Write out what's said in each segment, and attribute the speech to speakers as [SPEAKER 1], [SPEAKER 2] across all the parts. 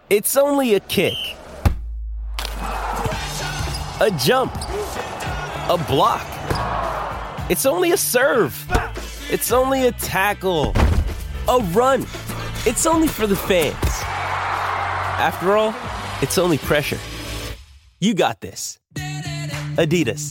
[SPEAKER 1] It's only a kick, a jump, a block. It's only a serve. It's only a tackle, a run. It's only for the fans. After all, it's only pressure. You got this. Adidas.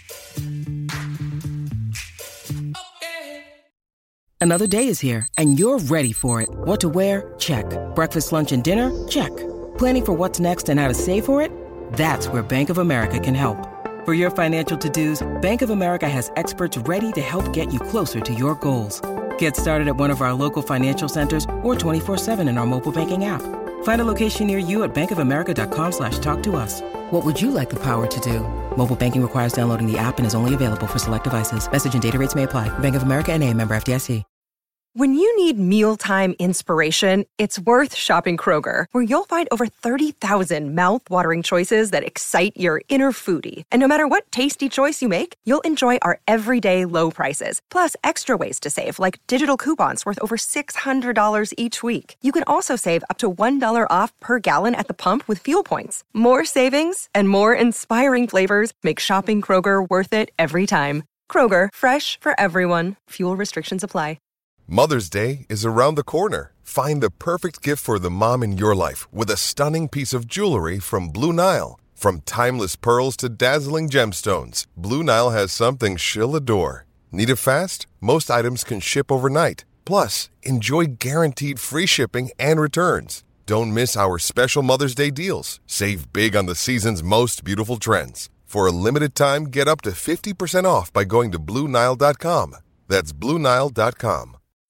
[SPEAKER 2] Another day is here, and you're ready for it. What to wear? Check. Breakfast, lunch, and dinner? Check. Planning for what's next and how to save for it? That's where Bank of America can help. For your financial to-dos, Bank of America has experts ready to help get you closer to your goals. Get started at one of our local financial centers or 24/7 in our mobile banking app. Find a location near you at bankofamerica.com/talktous. What would you like the power to do? Mobile banking requires downloading the app and is only available for select devices. Message and data rates may apply. Bank of America N.A., member FDIC.
[SPEAKER 3] When you need mealtime inspiration, it's worth shopping Kroger, where you'll find over 30,000 mouth-watering choices that excite your inner foodie. And no matter what tasty choice you make, you'll enjoy our everyday low prices, plus extra ways to save, like digital coupons worth over $600 each week. You can also save up to $1 off per gallon at the pump with fuel points. More savings and more inspiring flavors make shopping Kroger worth it every time. Kroger, fresh for everyone. Fuel restrictions apply.
[SPEAKER 4] Mother's Day is around the corner. Find the perfect gift for the mom in your life with a stunning piece of jewelry from Blue Nile. From timeless pearls to dazzling gemstones, Blue Nile has something she'll adore. Need it fast? Most items can ship overnight. Plus, enjoy guaranteed free shipping and returns. Don't miss our special Mother's Day deals. Save big on the season's most beautiful trends. For a limited time, get up to 50% off by going to BlueNile.com. That's BlueNile.com.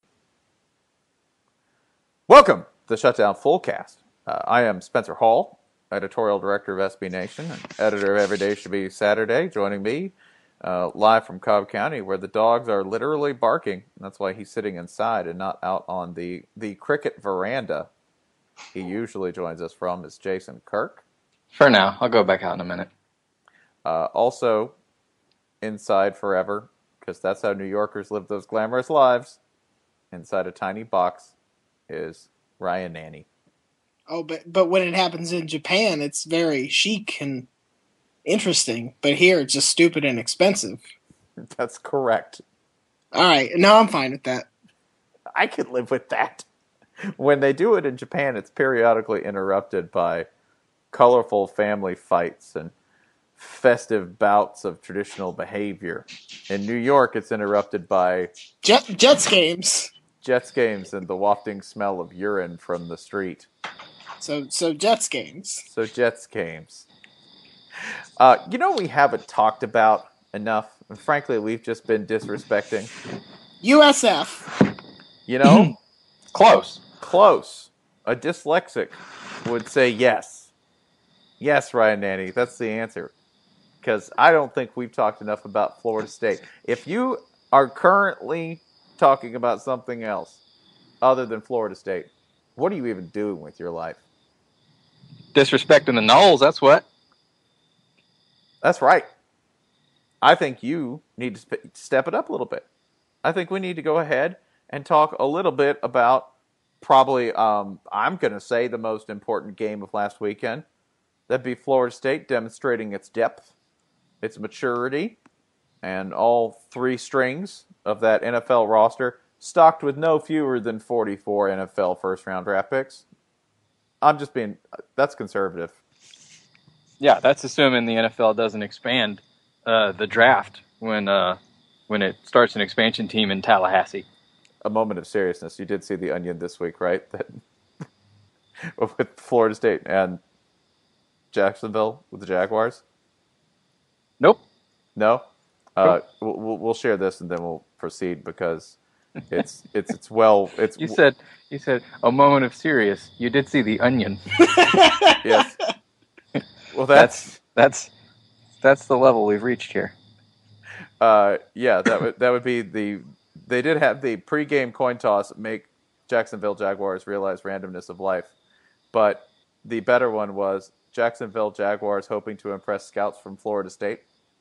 [SPEAKER 5] Welcome to the Shutdown Fullcast. I am Spencer Hall, editorial director of SB Nation and editor of Every Day Should Be Saturday. Joining me live from Cobb County, where the dogs are literally barking. That's why he's sitting inside and not out on the cricket veranda he usually joins us from, is Jason Kirk.
[SPEAKER 6] For now. I'll go back out in a minute.
[SPEAKER 5] Also inside forever, because that's how New Yorkers live those glamorous lives, inside a tiny box, is Ryan Nanni.
[SPEAKER 7] Oh, but when it happens in Japan, it's very chic and interesting. But here, it's just stupid and expensive.
[SPEAKER 5] That's correct.
[SPEAKER 7] All right. No, I'm fine with that.
[SPEAKER 5] I could live with that. When they do it in Japan, it's periodically interrupted by colorful family fights and festive bouts of traditional behavior. In New York, it's interrupted by
[SPEAKER 7] Jets games.
[SPEAKER 5] Jets games and the wafting smell of urine from the street.
[SPEAKER 7] So Jets games.
[SPEAKER 5] So Jets games. We haven't talked about enough, and frankly, we've just been disrespecting.
[SPEAKER 7] USF.
[SPEAKER 5] Close. A dyslexic would say yes. Yes, Ryan Nanni, that's the answer. Because I don't think we've talked enough about Florida State. If you are currently talking about something else other than Florida State, what are you even doing with your life?
[SPEAKER 6] Disrespecting the Noles, that's what.
[SPEAKER 5] That's right. I think you need to step it up a little bit. I think we need to go ahead and talk a little bit about probably, I'm going to say, the most important game of last weekend. That'd be Florida State demonstrating its depth, its maturity, and all three strings of that NFL roster stocked with no fewer than 44 NFL first-round draft picks. That's conservative.
[SPEAKER 6] Yeah, that's assuming the NFL doesn't expand the draft when it starts an expansion team in Tallahassee.
[SPEAKER 5] A moment of seriousness. You did see The Onion this week, right? That with Florida State and Jacksonville with the Jaguars?
[SPEAKER 6] Nope.
[SPEAKER 5] No? We'll share this and then we'll proceed because it's
[SPEAKER 6] You said a moment of serious. You did see The Onion.
[SPEAKER 5] Yes. Well,
[SPEAKER 6] that's the level we've reached here.
[SPEAKER 5] Yeah, that would be they did have the pregame coin toss make Jacksonville Jaguars realize randomness of life, but the better one was Jacksonville Jaguars hoping to impress scouts from Florida State.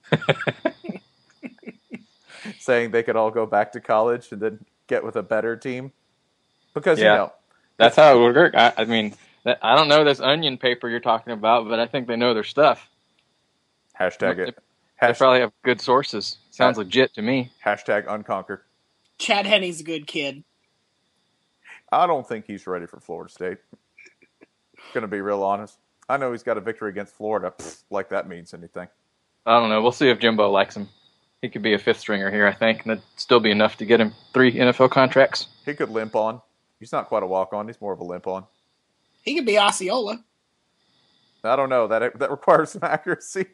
[SPEAKER 5] Saying they could all go back to college and then get with a better team. Because,
[SPEAKER 6] that's how it would work. I mean, I don't know this onion paper you're talking about, but I think they know their stuff.
[SPEAKER 5] Hashtag it.
[SPEAKER 6] They probably have good sources. Sounds legit to me.
[SPEAKER 5] Hashtag unconquered.
[SPEAKER 7] Chad Henne's a good kid.
[SPEAKER 5] I don't think he's ready for Florida State. Gonna be real honest. I know he's got a victory against Florida. Like that means anything.
[SPEAKER 6] I don't know. We'll see if Jimbo likes him. He could be a fifth stringer here, I think, and that'd still be enough to get him 3 NFL contracts.
[SPEAKER 5] He could limp on. He's not quite a walk-on. He's more of a limp on.
[SPEAKER 7] He could be Osceola.
[SPEAKER 5] I don't know. That requires some accuracy.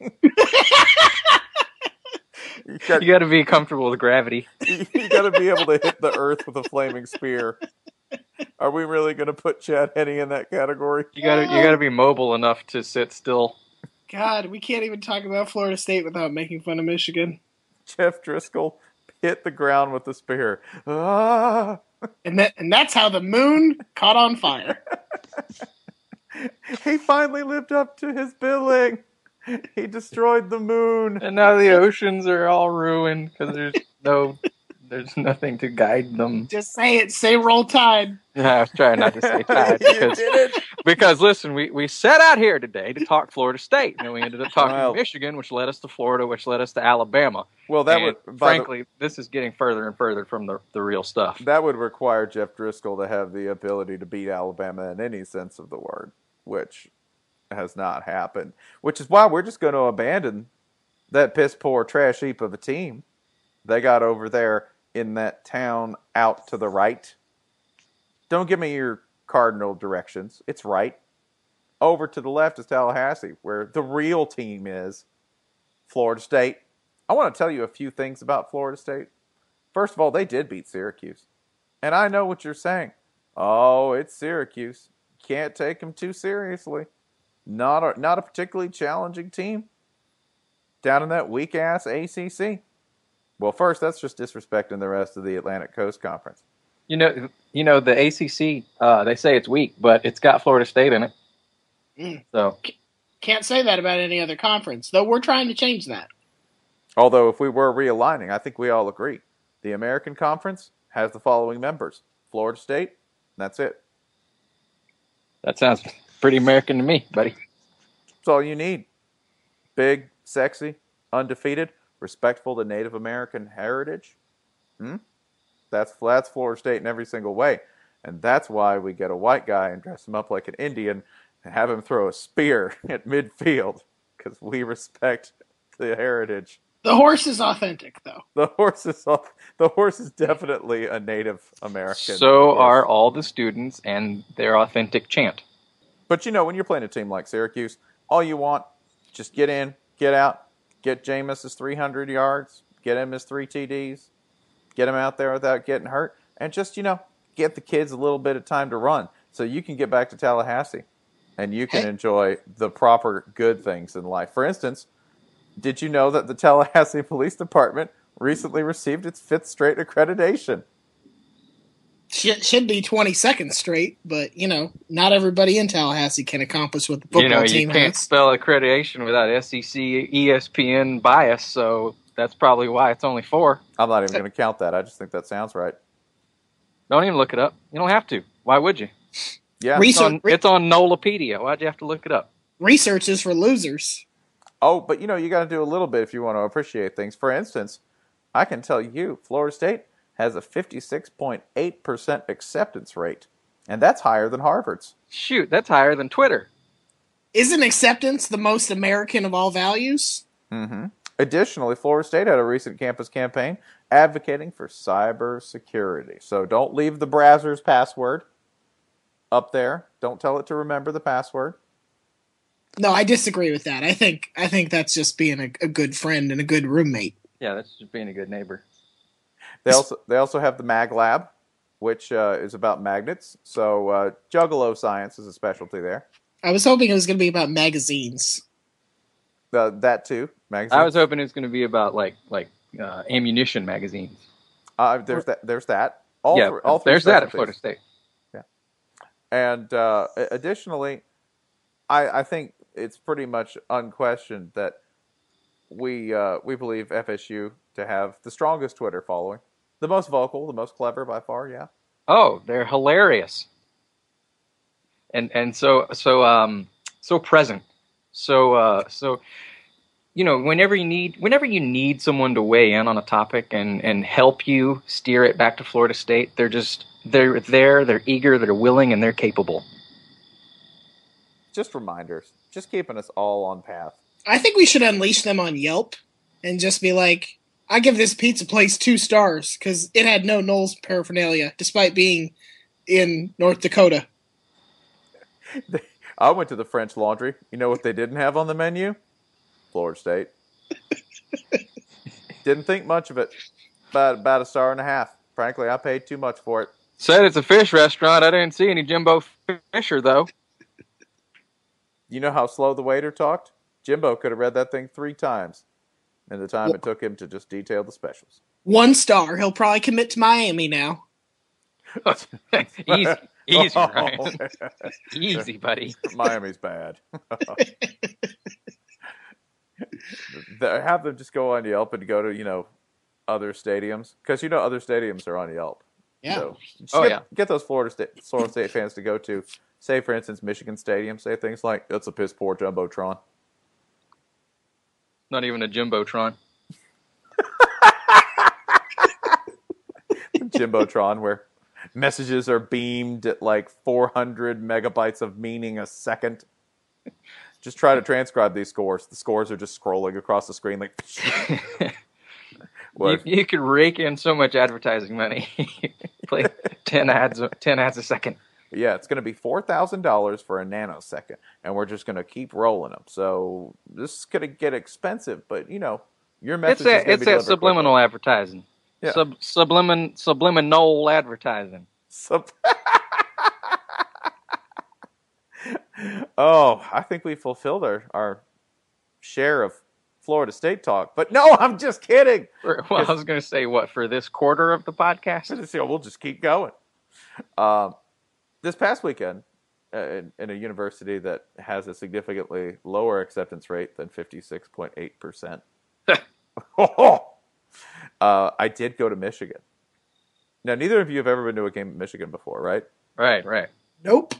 [SPEAKER 6] You got to be comfortable with gravity.
[SPEAKER 5] You got to be able to hit the earth with a flaming spear. Are we really going to put Chad Henne in that category?
[SPEAKER 6] You got to be mobile enough to sit still.
[SPEAKER 7] God, we can't even talk about Florida State without making fun of Michigan.
[SPEAKER 5] Jeff Driscoll hit the ground with the spear. Ah!
[SPEAKER 7] And that's how the moon caught on fire.
[SPEAKER 5] He finally lived up to his billing. He destroyed the moon.
[SPEAKER 6] And now the oceans are all ruined because there's nothing to guide them.
[SPEAKER 7] Just say it. Say Roll Tide.
[SPEAKER 6] Yeah, I was trying not to say Tide.
[SPEAKER 5] You did it.
[SPEAKER 6] Because listen, we set out here today to talk Florida State, and then we ended up talking Michigan, which led us to Florida, which led us to Alabama.
[SPEAKER 5] Well,
[SPEAKER 6] frankly, this is getting further and further from the real stuff.
[SPEAKER 5] That would require Jeff Driscoll to have the ability to beat Alabama in any sense of the word, which has not happened. Which is why we're just going to abandon that piss-poor trash heap of a team they got over there in that town out to the right. Don't give me your cardinal directions. It's right. Over to the left is Tallahassee, where the real team is, Florida State. I want to tell you a few things about Florida State. First of all, they did beat Syracuse. And I know what you're saying. Oh, it's Syracuse. Can't take them too seriously. Not a particularly challenging team down in that weak-ass ACC. Well, first, that's just disrespecting the rest of the Atlantic Coast Conference.
[SPEAKER 6] You know the ACC, they say it's weak, but it's got Florida State in it. So
[SPEAKER 7] can't say that about any other conference, though we're trying to change that.
[SPEAKER 5] Although, if we were realigning, I think we all agree. The American Conference has the following members. Florida State, and that's it.
[SPEAKER 6] That sounds pretty American to me, buddy.
[SPEAKER 5] That's all you need. Big, sexy, undefeated, respectful to Native American heritage. That's Florida State in every single way. And that's why we get a white guy and dress him up like an Indian and have him throw a spear at midfield, because we respect the heritage.
[SPEAKER 7] The horse is authentic, though.
[SPEAKER 5] The horse is definitely a Native American.
[SPEAKER 6] So are all the students and their authentic chant.
[SPEAKER 5] But when you're playing a team like Syracuse, all you want, just get in, get out, get Jameis his 300 yards, get him his 3 TDs, get him out there without getting hurt, and just, get the kids a little bit of time to run so you can get back to Tallahassee and you can enjoy the proper good things in life. For instance, did you know that the Tallahassee Police Department recently received its 5th straight accreditation?
[SPEAKER 7] Should be 22nd straight, but, not everybody in Tallahassee can accomplish what the football team has.
[SPEAKER 6] You can't spell accreditation without SEC, ESPN bias, so that's probably why it's only 4.
[SPEAKER 5] I'm not even going to count that. I just think that sounds right.
[SPEAKER 6] Don't even look it up. You don't have to. Why would you?
[SPEAKER 5] Yeah,
[SPEAKER 6] it's on Nolapedia. Why'd you have to look it up?
[SPEAKER 7] Research is for losers.
[SPEAKER 5] Oh, but you got to do a little bit if you want to appreciate things. For instance, I can tell you, Florida State has a 56.8% acceptance rate, and that's higher than Harvard's.
[SPEAKER 6] Shoot, that's higher than Twitter.
[SPEAKER 7] Isn't acceptance the most American of all values?
[SPEAKER 5] Mm-hmm. Additionally, Florida State had a recent campus campaign advocating for cybersecurity. So don't leave the Brazzers password up there. Don't tell it to remember the password.
[SPEAKER 7] No, I disagree with that. I think that's just being a good friend and a good roommate.
[SPEAKER 6] Yeah, that's just being a good neighbor.
[SPEAKER 5] They also have the Mag Lab, which is about magnets. So Juggalo science is a specialty there.
[SPEAKER 7] I was hoping it was going to be about magazines.
[SPEAKER 5] That too, magazines.
[SPEAKER 6] I was hoping it was going to be about like ammunition magazines.
[SPEAKER 5] There's that.
[SPEAKER 6] There's
[SPEAKER 5] three
[SPEAKER 6] that at Florida State.
[SPEAKER 5] Yeah, and additionally, I think it's pretty much unquestioned that we believe FSU to have the strongest Twitter following, the most vocal, the most clever by far. Yeah.
[SPEAKER 6] Oh, they're hilarious. and so present. So whenever you need someone to weigh in on a topic and help you steer it back to Florida State, they're there, they're eager, they're willing, and they're capable.
[SPEAKER 5] Just reminders, just keeping us all on path.
[SPEAKER 7] I think we should unleash them on Yelp and just be like, I give this pizza place 2 stars because it had no Knowles paraphernalia, despite being in North Dakota.
[SPEAKER 5] I went to the French Laundry. You know what they didn't have on the menu? Florida State. Didn't think much of it. About 1.5 stars. Frankly, I paid too much for it.
[SPEAKER 6] Said it's a fish restaurant. I didn't see any Jimbo Fisher, though.
[SPEAKER 5] You know how slow the waiter talked? Jimbo could have read that thing 3 times in the time it took him to just detail the specials.
[SPEAKER 7] 1 star. He'll probably commit to Miami now.
[SPEAKER 6] Easy, Ryan. Easy, buddy.
[SPEAKER 5] Miami's bad. Have them just go on Yelp and go to, other stadiums. Because other stadiums are on Yelp.
[SPEAKER 7] Yeah.
[SPEAKER 5] So get those Florida State fans to go to, say, for instance, Michigan Stadium. Say things like, that's a piss poor Jumbotron.
[SPEAKER 6] Not even a Jimbotron.
[SPEAKER 5] Jimbotron, where messages are beamed at like 400 megabytes of meaning a second. Just try to transcribe these scores. The scores are just scrolling across the screen like...
[SPEAKER 6] You could rake in so much advertising money. Play 10 ads a second.
[SPEAKER 5] Yeah, it's going to be $4,000 for a nanosecond, and we're just going to keep rolling them. So this is going to get expensive, but your message is going to be
[SPEAKER 6] it's that subliminal
[SPEAKER 5] quickly.
[SPEAKER 6] Advertising.
[SPEAKER 5] Yeah.
[SPEAKER 6] Subliminal advertising.
[SPEAKER 5] Oh, I think we fulfilled our share of Florida State talk. But no, I'm just kidding.
[SPEAKER 6] Well, I was going to say, what, for this quarter of the podcast?
[SPEAKER 5] We'll just keep going. This past weekend, in a university that has a significantly lower acceptance rate than 56.8%, I did go to Michigan. Now, neither of you have ever been to a game at Michigan before, right?
[SPEAKER 6] Right.
[SPEAKER 7] Nope.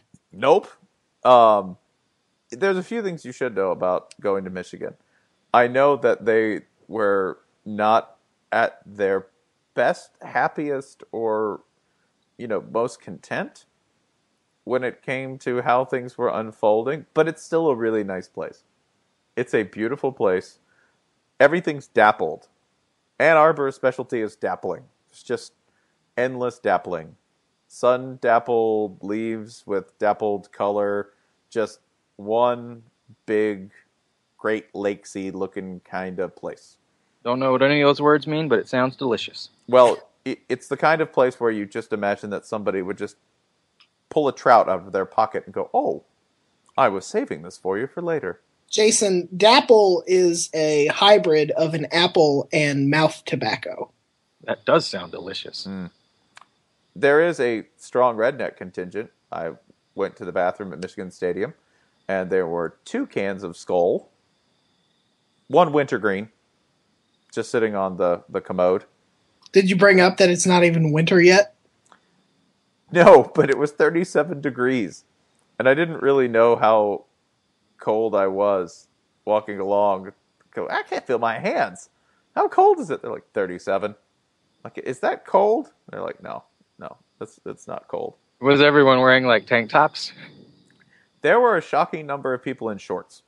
[SPEAKER 5] There's a few things you should know about going to Michigan. I know that they were not at their best, happiest, or, most content when it came to how things were unfolding, but it's still a really nice place. It's a beautiful place. Everything's dappled. Ann Arbor's specialty is dappling. It's just endless dappling. Sun-dappled leaves with dappled color. Just one big Great Lakesy looking kind of place.
[SPEAKER 6] Don't know what any of those words mean, but it sounds delicious.
[SPEAKER 5] Well, it's the kind of place where you just imagine that somebody would just pull a trout out of their pocket and go, oh, I was saving this for you for later.
[SPEAKER 7] Jason, dapple is a hybrid of an apple and mouth tobacco.
[SPEAKER 6] That does sound delicious.
[SPEAKER 5] There is a strong redneck contingent. I went to the bathroom at Michigan Stadium, and there were 2 cans of Skull, 1 wintergreen, just sitting on the commode.
[SPEAKER 7] Did you bring up that it's not even winter yet?
[SPEAKER 5] No, but it was 37 degrees, and I didn't really know how cold I was walking along. I can't feel my hands. How cold is it? They're like 37. Like, is that cold? They're like, no, it's not cold.
[SPEAKER 6] Was everyone wearing like tank tops?
[SPEAKER 5] There were a shocking number of people in shorts.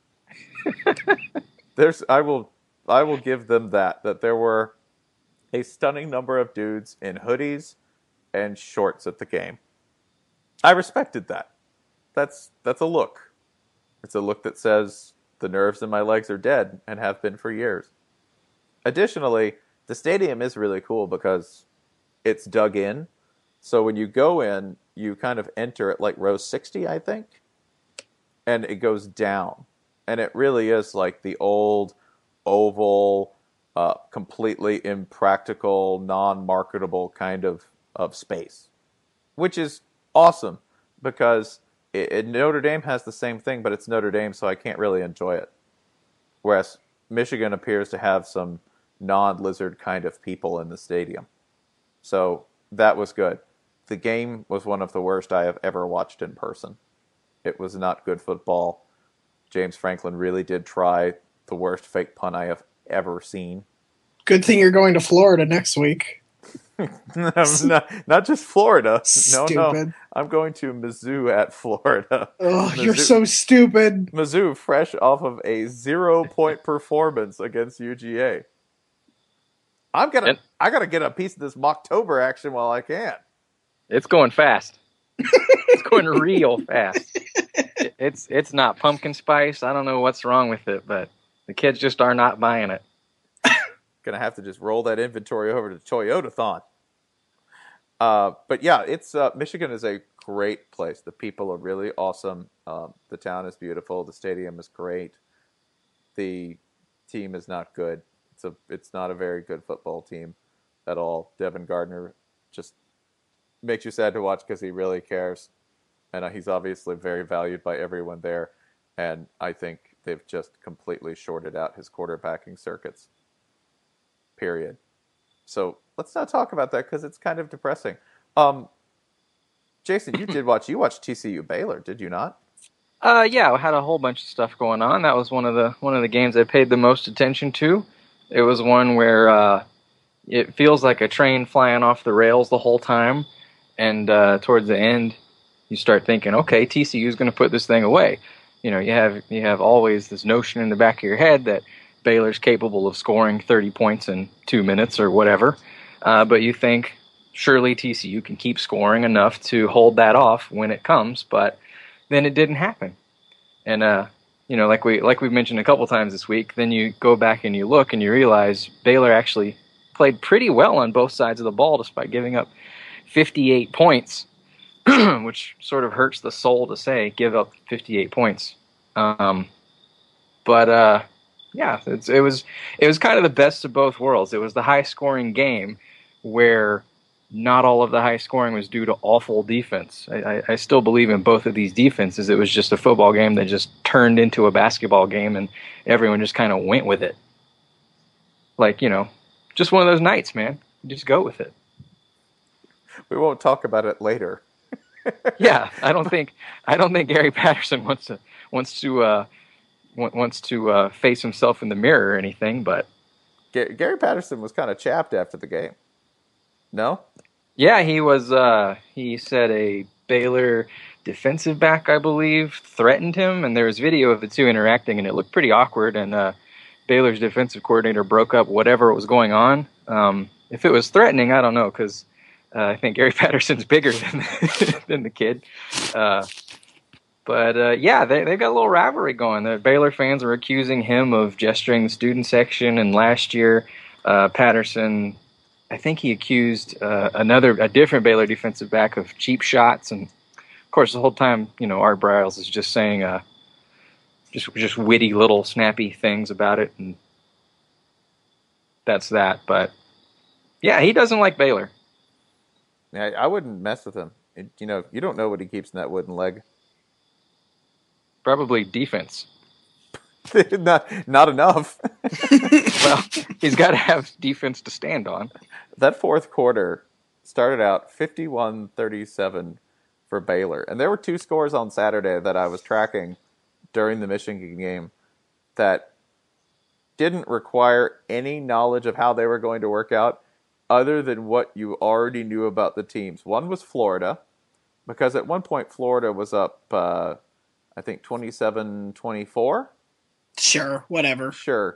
[SPEAKER 5] I will give them that there were a stunning number of dudes in hoodies and shorts at the game. I respected that. That's a look. It's a look that says the nerves in my legs are dead and have been for years. Additionally, the stadium is really cool because it's dug in. So when you go in, you kind of enter at like row 60, I think. And it goes down. And it really is like the old oval, completely impractical, non-marketable kind of space. Which is awesome because Notre Dame has the same thing, but it's Notre Dame, so I can't really enjoy it. Whereas Michigan appears to have some non-lizard kind of people in the stadium. So that was good. The game was one of the worst I have ever watched in person. It was not good football. James Franklin really did try the worst fake punt I have ever seen.
[SPEAKER 7] Good thing you're going to Florida next week.
[SPEAKER 5] not just Florida. No.
[SPEAKER 7] Stupid.
[SPEAKER 5] I'm going to Mizzou at Florida.
[SPEAKER 7] Oh, you're so stupid.
[SPEAKER 5] Mizzou, fresh off of a 0-point performance against UGA. I gotta get a piece of this Mocktober action while I can.
[SPEAKER 6] It's going fast. It's going real fast. It's not pumpkin spice. I don't know what's wrong with it, but the kids just are not buying it.
[SPEAKER 5] Gonna have to just roll that inventory over to Toyotathon. But yeah, it's Michigan is a great place. The people are really awesome. The town is beautiful. The stadium is great. The team is not good. It's not a very good football team at all. Devin Gardner just makes you sad to watch because he really cares, and he's obviously very valued by everyone there. And I think they've just completely shorted out his quarterbacking circuits. Period. So let's not talk about that because it's kind of depressing. Jason, you watched TCU Baylor, did you not?
[SPEAKER 6] Yeah, I had a whole bunch of stuff going on. That was one of the games I paid the most attention to. It was one where it feels like a train flying off the rails the whole time, and towards the end, you start thinking, okay, TCU is going to put this thing away. You know, you have always this notion in the back of your head that Baylor's capable of scoring 30 points in 2 minutes or whatever, but you think surely TCU can keep scoring enough to hold that off when it comes, but then it didn't happen. And you know, like we've mentioned a couple times this week, then you go back and you look and you realize Baylor actually played pretty well on both sides of the ball despite giving up 58 points, which sort of hurts the soul to say, give up 58 points. Yeah, it was kind of the best of both worlds. It was the high-scoring game where not all of the high scoring was due to awful defense. I still believe in both of these defenses. It was just a football game that just turned into a basketball game, and everyone just kind of went with it. Like, you know, just one of those nights, man. You just go with it.
[SPEAKER 5] We won't talk about it later.
[SPEAKER 6] Yeah, I don't think Gary Patterson wants to face himself in the mirror or anything, but
[SPEAKER 5] Gary Patterson was kind of chapped after the game. No?
[SPEAKER 6] Yeah, he was. He said a Baylor defensive back, I believe, threatened him, and there was video of the two interacting, and it looked pretty awkward. And Baylor's defensive coordinator broke up whatever was going on. If it was threatening, I don't know, because I think Gary Patterson's bigger than the kid. But yeah, they've got a little rivalry going. The Baylor fans were accusing him of gesturing the student section, and last year, Patterson, I think he accused a different Baylor defensive back of cheap shots, and of course the whole time, you know, Art Briles is just saying just witty little snappy things about it, and that's that. But yeah, he doesn't like Baylor.
[SPEAKER 5] Yeah, I wouldn't mess with him. You know, you don't know what he keeps in that wooden leg.
[SPEAKER 6] Probably defense.
[SPEAKER 5] not enough.
[SPEAKER 6] Well, he's got to have defense to stand on.
[SPEAKER 5] That fourth quarter started out 51-37 for Baylor. And there were two scores on Saturday that I was tracking during the Michigan game that didn't require any knowledge of how they were going to work out other than what you already knew about the teams. One was Florida, because at one point Florida was up, I think, 27-24.
[SPEAKER 7] Sure, whatever.
[SPEAKER 5] Sure.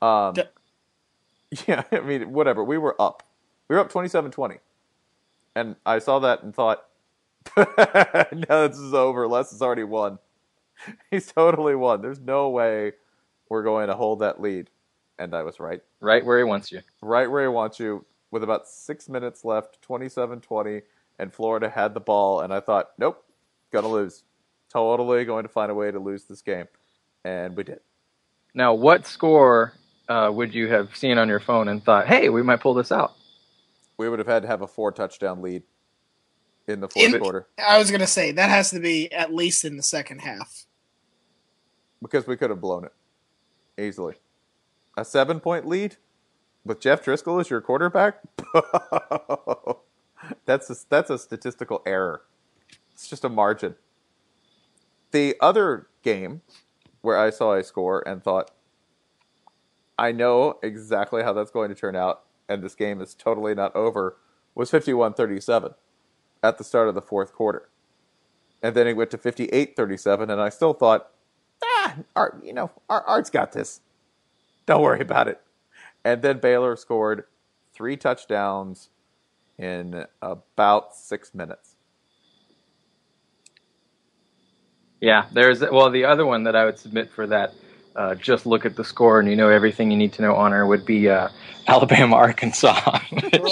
[SPEAKER 5] Yeah, I mean, whatever. We were up 27-20. And I saw that and thought, no, this is over. Les has already won. He's totally won. There's no way we're going to hold that lead. And I was right.
[SPEAKER 6] Right where he wants you.
[SPEAKER 5] Right where he wants you. With about 6 minutes left, 27-20, and Florida had the ball. And I thought, nope, going to lose. Totally going to find a way to lose this game. And we did.
[SPEAKER 6] Now, what score would you have seen on your phone and thought, hey, we might pull this out?
[SPEAKER 5] We would have had to have a 4-touchdown lead in the fourth quarter.
[SPEAKER 7] I was going to say, that has to be at least in the second half.
[SPEAKER 5] Because we could have blown it easily. A 7-point lead with Jeff Driscoll as your quarterback? That's a statistical error. It's just a margin. The other game where I saw a score and thought, I know exactly how that's going to turn out, and this game is totally not over, was 51-37 at the start of the fourth quarter. And then it went to 58-37, and I still thought, Art's got this. Don't worry about it. And then Baylor scored 3 touchdowns in about 6 minutes.
[SPEAKER 6] Yeah, the other one that I would submit for that, just look at the score and you know everything you need to know honor would be Alabama, Arkansas.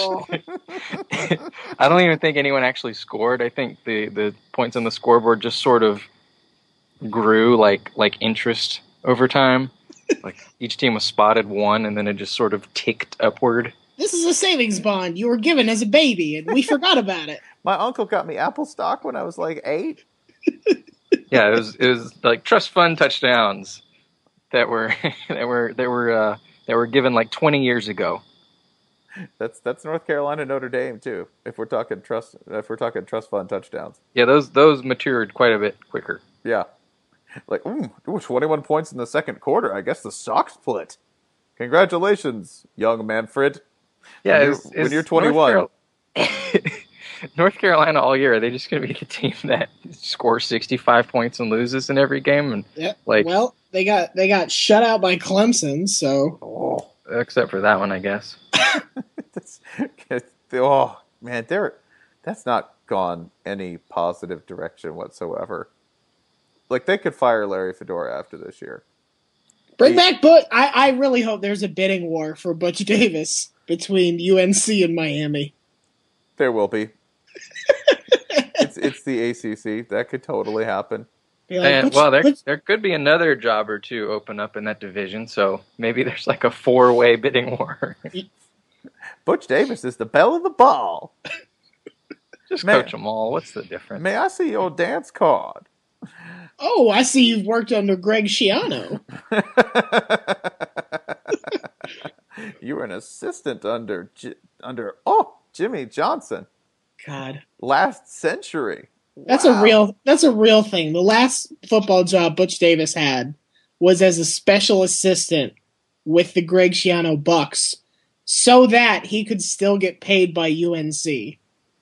[SPEAKER 6] I don't even think anyone actually scored. I think the points on the scoreboard just sort of grew like interest over time. Like each team was spotted 1 and then it just sort of ticked upward.
[SPEAKER 7] This is a savings bond you were given as a baby and we forgot about it.
[SPEAKER 5] My uncle got me Apple stock when I was like 8.
[SPEAKER 6] Yeah, it was like trust fund touchdowns that were given like 20 years ago.
[SPEAKER 5] That's North Carolina, Notre Dame too. If we're talking trust fund touchdowns.
[SPEAKER 6] Yeah, those matured quite a bit quicker.
[SPEAKER 5] Yeah, like 21 points in the second quarter. I guess the Sox split. Congratulations, young Manfred.
[SPEAKER 6] Yeah,
[SPEAKER 5] when you're 21.
[SPEAKER 6] North Carolina all year, are they just going to be the team that scores 65 points and loses in every game? And
[SPEAKER 7] well, they got shut out by Clemson, so
[SPEAKER 6] except for that one, I guess.
[SPEAKER 5] Oh man, that's not gone any positive direction whatsoever. Like they could fire Larry Fedora after this year.
[SPEAKER 7] Bring back Butch. I really hope there's a bidding war for Butch Davis between UNC and Miami.
[SPEAKER 5] There will be. It's the ACC. That could totally happen.
[SPEAKER 6] There could be another job or two open up in that division, so maybe there's like a 4-way bidding war.
[SPEAKER 5] Butch Davis is the belle of the ball.
[SPEAKER 6] Just coach them all. What's the difference?
[SPEAKER 5] May I see your dance card?
[SPEAKER 7] Oh, I see you've worked under Greg Schiano.
[SPEAKER 5] You were an assistant under Jimmy Johnson.
[SPEAKER 7] God.
[SPEAKER 5] Last century.
[SPEAKER 7] That's a real thing. The last football job Butch Davis had was as a special assistant with the Greg Schiano Bucks so that he could still get paid by UNC.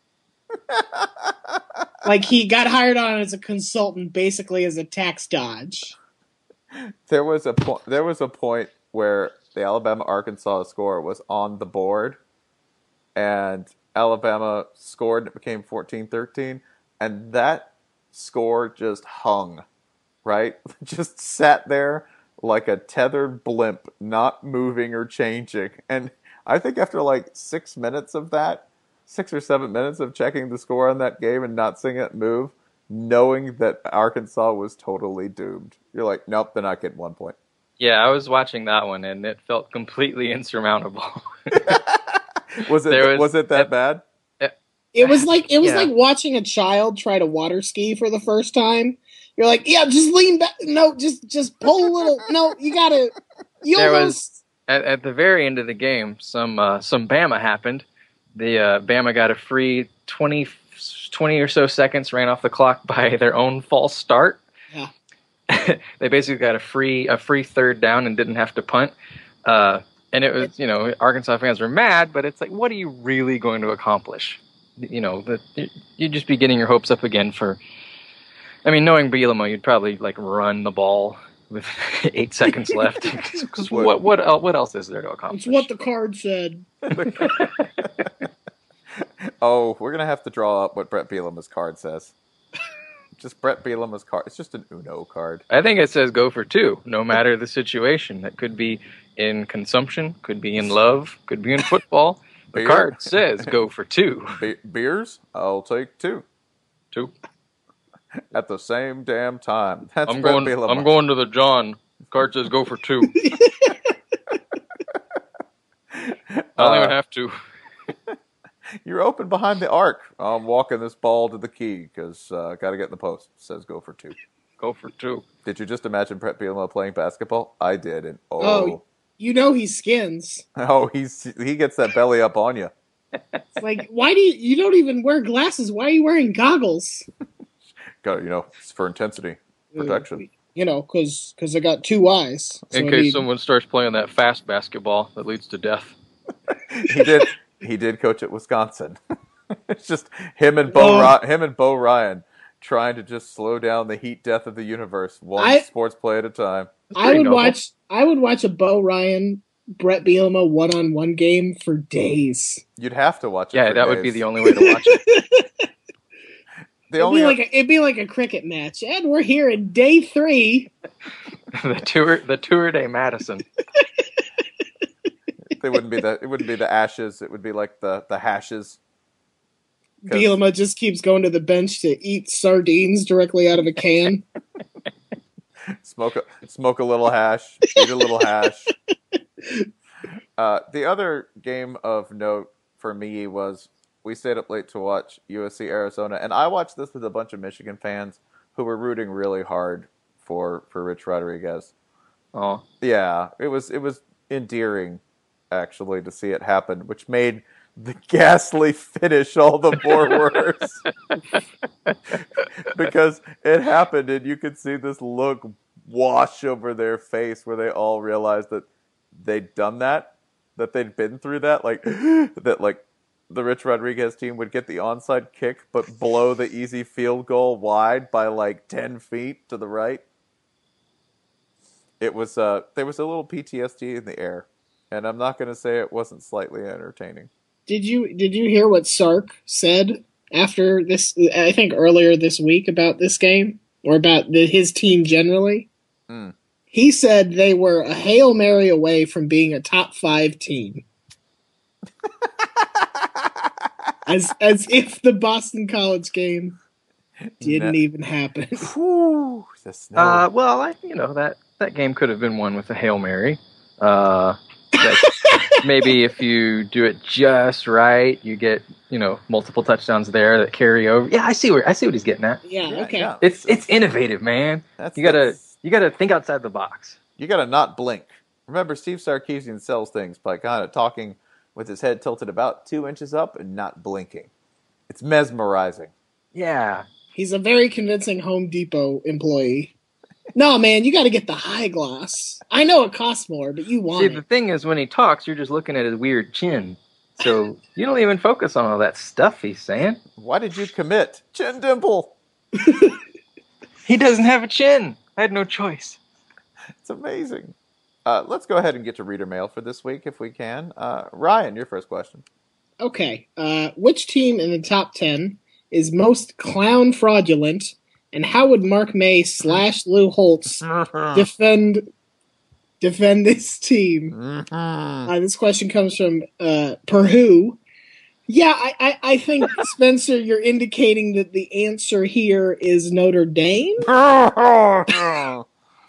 [SPEAKER 7] Like he got hired on as a consultant basically as a tax dodge.
[SPEAKER 5] There was a point where the Alabama-Arkansas score was on the board and Alabama scored and it became 14-13 and that score just hung, right? Just sat there like a tethered blimp, not moving or changing. And I think after like 6 minutes of that, 6 or 7 minutes of checking the score on that game and not seeing it move, knowing that Arkansas was totally doomed. You're like, nope, they're not getting 1 point.
[SPEAKER 6] Yeah, I was watching that one and it felt completely insurmountable.
[SPEAKER 5] Was it that bad?
[SPEAKER 7] It was like watching a child try to water ski for the first time. You're like, yeah, just lean back. No, just pull a little. No, you gotta.
[SPEAKER 6] At the very end of the game, some Bama happened. The Bama got a free 20 or so seconds ran off the clock by their own false start.
[SPEAKER 7] Yeah.
[SPEAKER 6] They basically got a free third down and didn't have to punt. And it was, Arkansas fans were mad, but it's like, what are you really going to accomplish? You'd just be getting your hopes up again knowing Bielema, you'd probably like run the ball with 8 seconds left. Because what else is there to accomplish?
[SPEAKER 7] It's what the card said.
[SPEAKER 5] Oh, we're gonna have to draw up what Brett Bielema's card says. Just Brett Bielema's card. It's just an Uno card.
[SPEAKER 6] I think it says go for 2, no matter the situation. That could be in consumption, could be in love, could be in football. The card says go for 2.
[SPEAKER 5] Beers? I'll take 2.
[SPEAKER 6] 2.
[SPEAKER 5] At the same damn time. That's
[SPEAKER 6] I'm going to the John. The card says go for 2. I don't even have to.
[SPEAKER 5] You're open behind the arc. I'm walking this ball to the key because got to get in the post. It says go for 2.
[SPEAKER 6] Go for 2.
[SPEAKER 5] Did you just imagine Brett Bielema playing basketball? I did. And
[SPEAKER 7] he skins.
[SPEAKER 5] Oh, he gets that belly up on you.
[SPEAKER 7] It's like, why do you don't even wear glasses? Why are you wearing goggles?
[SPEAKER 5] It's for intensity. protection.
[SPEAKER 7] Because I got two eyes. So
[SPEAKER 6] In case someone starts playing that fast basketball that leads to death.
[SPEAKER 5] He did coach at Wisconsin. It's just him and Bo Ryan trying to just slow down the heat death of the universe, one sports play at a time.
[SPEAKER 7] I would watch a Bo Ryan Brett Bielema one-on-one game for days.
[SPEAKER 5] You'd have to watch it.
[SPEAKER 6] Yeah, that would be the only way to watch it.
[SPEAKER 7] It'd be like a cricket match, and we're here in day 3.
[SPEAKER 6] the tour de Madison.
[SPEAKER 5] It wouldn't be the Ashes. It would be like the Hashes.
[SPEAKER 7] Bielema just keeps going to the bench to eat sardines directly out of a can.
[SPEAKER 5] Smoke a little hash. Eat a little hash. The other game of note for me was we stayed up late to watch USC Arizona, and I watched this with a bunch of Michigan fans who were rooting really hard for Rich Rodriguez.
[SPEAKER 6] Oh,
[SPEAKER 5] yeah, it was endearing actually to see it happen, which made the ghastly finish all the more worse. Because it happened and you could see this look wash over their face where they all realized that they'd done that they'd been through that, like the Rich Rodriguez team would get the onside kick but blow the easy field goal wide by like 10 feet to the right. It was there was a little PTSD in the air, and I'm not going to say it wasn't slightly entertaining. Did you
[SPEAKER 7] hear what Sark said after this? I think earlier this week about this game or about his team generally. He said they were a Hail Mary away from being a top 5 team. as if the Boston College game didn't even happen.
[SPEAKER 5] Whew, the snow.
[SPEAKER 6] Well, that game could have been won with a Hail Mary. Maybe if you do it just right, you get multiple touchdowns there that carry over. Yeah, I see what he's getting at.
[SPEAKER 7] Yeah, okay. Yeah.
[SPEAKER 6] It's innovative, man. You gotta think outside the box.
[SPEAKER 5] You gotta not blink. Remember, Steve Sarkisian sells things by kind of talking with his head tilted about 2 inches up and not blinking. It's mesmerizing.
[SPEAKER 6] Yeah,
[SPEAKER 7] he's a very convincing Home Depot employee. No, man, you got to get the high gloss. I know it costs more, but you want it.
[SPEAKER 6] See, the thing is, when he talks, you're just looking at his weird chin. So you don't even focus on all that stuff he's saying.
[SPEAKER 5] Why did you commit? Chin dimple.
[SPEAKER 6] He doesn't have a chin. I had no choice.
[SPEAKER 5] It's amazing. Let's go ahead and get to reader mail for this week if we can. Ryan, your first question.
[SPEAKER 7] Okay. Which team in the top 10 is most clown fraudulent? And how would Mark May / Lou Holtz defend this team? This question comes from Perhu. Yeah, I think, Spencer, you're indicating that the answer here is Notre Dame. A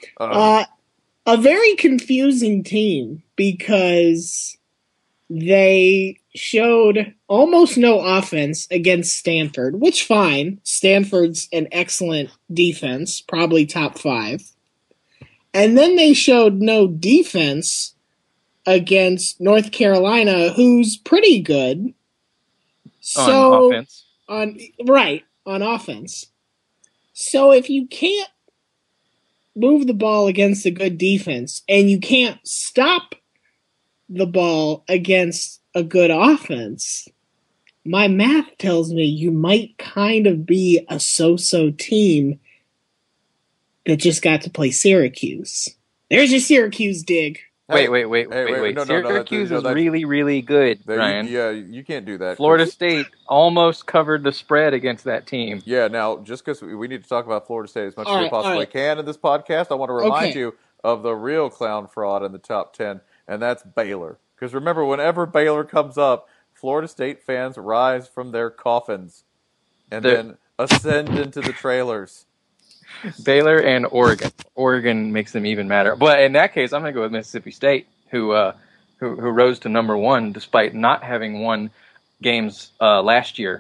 [SPEAKER 7] very confusing team because they showed almost no offense against Stanford, which fine. Stanford's an excellent defense, probably top 5. And then they showed no defense against North Carolina, who's pretty good.
[SPEAKER 6] On offense.
[SPEAKER 7] On offense. So if you can't move the ball against a good defense and you can't stop the ball against a good offense, my math tells me you might kind of be a so-so team that just got to play Syracuse. There's your Syracuse dig.
[SPEAKER 6] Wait. Syracuse is really, really good, Ryan.
[SPEAKER 5] You can't do that.
[SPEAKER 6] Florida State almost covered the spread against that team.
[SPEAKER 5] Yeah, now, just because we need to talk about Florida State as much as we possibly can in this podcast, I want to remind you of the real clown fraud in the top 10, and that's Baylor. Because remember, whenever Baylor comes up, Florida State fans rise from their coffins and then ascend into the trailers.
[SPEAKER 6] Baylor and Oregon. Oregon makes them even madder. But in that case, I'm going to go with Mississippi State, who rose to number 1 despite not having won games last year.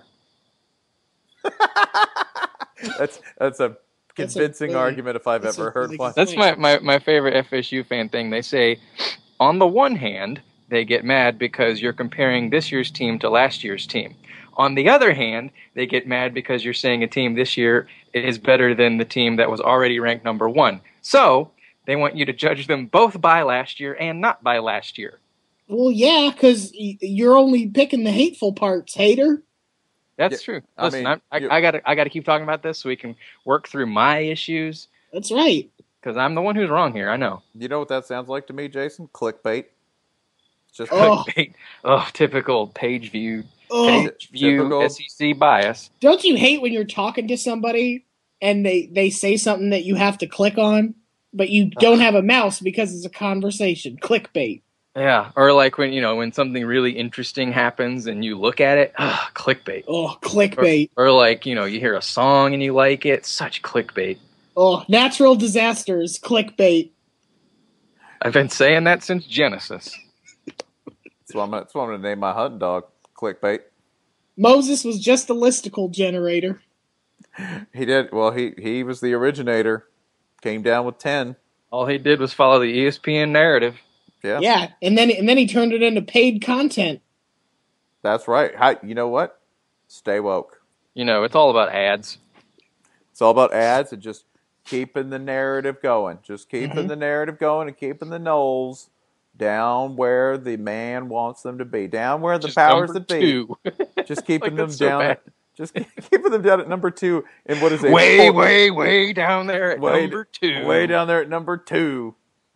[SPEAKER 5] That's a convincing argument if I've ever heard one.
[SPEAKER 6] That's my favorite FSU fan thing. They say, on the one hand, they get mad because you're comparing this year's team to last year's team. On the other hand, they get mad because you're saying a team this year is better than the team that was already ranked number 1. So they want you to judge them both by last year and not by last year.
[SPEAKER 7] Well, yeah, because you're only picking the hateful parts, hater.
[SPEAKER 6] That's true. Listen, I gotta keep talking about this so we can work through my issues.
[SPEAKER 7] That's right.
[SPEAKER 6] Because I'm the one who's wrong here. I know.
[SPEAKER 5] You know what that sounds like to me, Jason? Clickbait. Just
[SPEAKER 6] clickbait. Oh, typical page view. Page view typical. SEC bias.
[SPEAKER 7] Don't you hate when you're talking to somebody and they say something that you have to click on, but you don't have a mouse because it's a conversation? Clickbait.
[SPEAKER 6] Yeah, or like when something really interesting happens and you look at it, clickbait.
[SPEAKER 7] Oh, clickbait.
[SPEAKER 6] Or like, you hear a song and you like it, such clickbait.
[SPEAKER 7] Oh, natural disasters, clickbait.
[SPEAKER 6] I've been saying that since Genesis.
[SPEAKER 5] That's what I'm going to name my hunting dog, clickbait.
[SPEAKER 7] Moses was just a listicle generator.
[SPEAKER 5] He did. Well, he was the originator. Came down with 10.
[SPEAKER 6] All he did was follow the ESPN narrative.
[SPEAKER 5] Yeah.
[SPEAKER 7] Yeah, and then he turned it into paid content.
[SPEAKER 5] That's right. You know what? Stay woke.
[SPEAKER 6] It's all about ads.
[SPEAKER 5] It's all about ads and just keeping the narrative going. Just keeping the narrative going and keeping the Knowles down where the man wants them to be. Down where the powers that be. Just keeping them down. Just keeping them down at number 2. And what is it?
[SPEAKER 6] Way down there at number 2.
[SPEAKER 5] Way down there at number 2.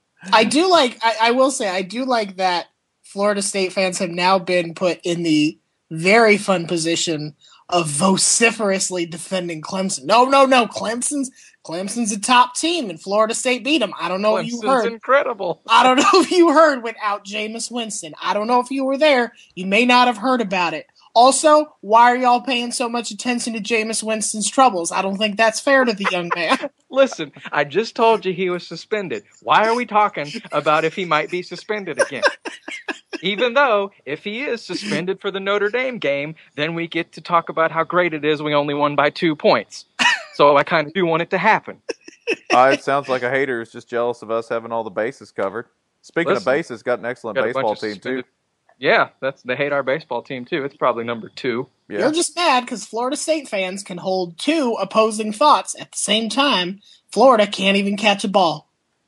[SPEAKER 7] I will say, I do like that Florida State fans have now been put in the very fun position of vociferously defending Clemson. No, Clemson's a top team and Florida State beat them. I don't know if you heard.
[SPEAKER 6] Clemson's incredible.
[SPEAKER 7] I don't know if you heard without Jameis Winston. I don't know if you were there. You may not have heard about it. Also, why are y'all paying so much attention to Jameis Winston's troubles? I don't think that's fair to the young man.
[SPEAKER 6] Listen, I just told you he was suspended. Why are we talking about if he might be suspended again? Even though, if he is suspended for the Notre Dame game, then we get to talk about how great it is we only won by 2 points. So I kind of do want it to happen.
[SPEAKER 5] It sounds like a hater is just jealous of us having all the bases covered. Speaking of bases, got an excellent baseball team, too.
[SPEAKER 6] Yeah, they hate our baseball team, too. It's probably number 2.
[SPEAKER 5] Yeah.
[SPEAKER 7] You're just mad because Florida State fans can hold 2 opposing thoughts at the same time. Florida can't even catch a ball.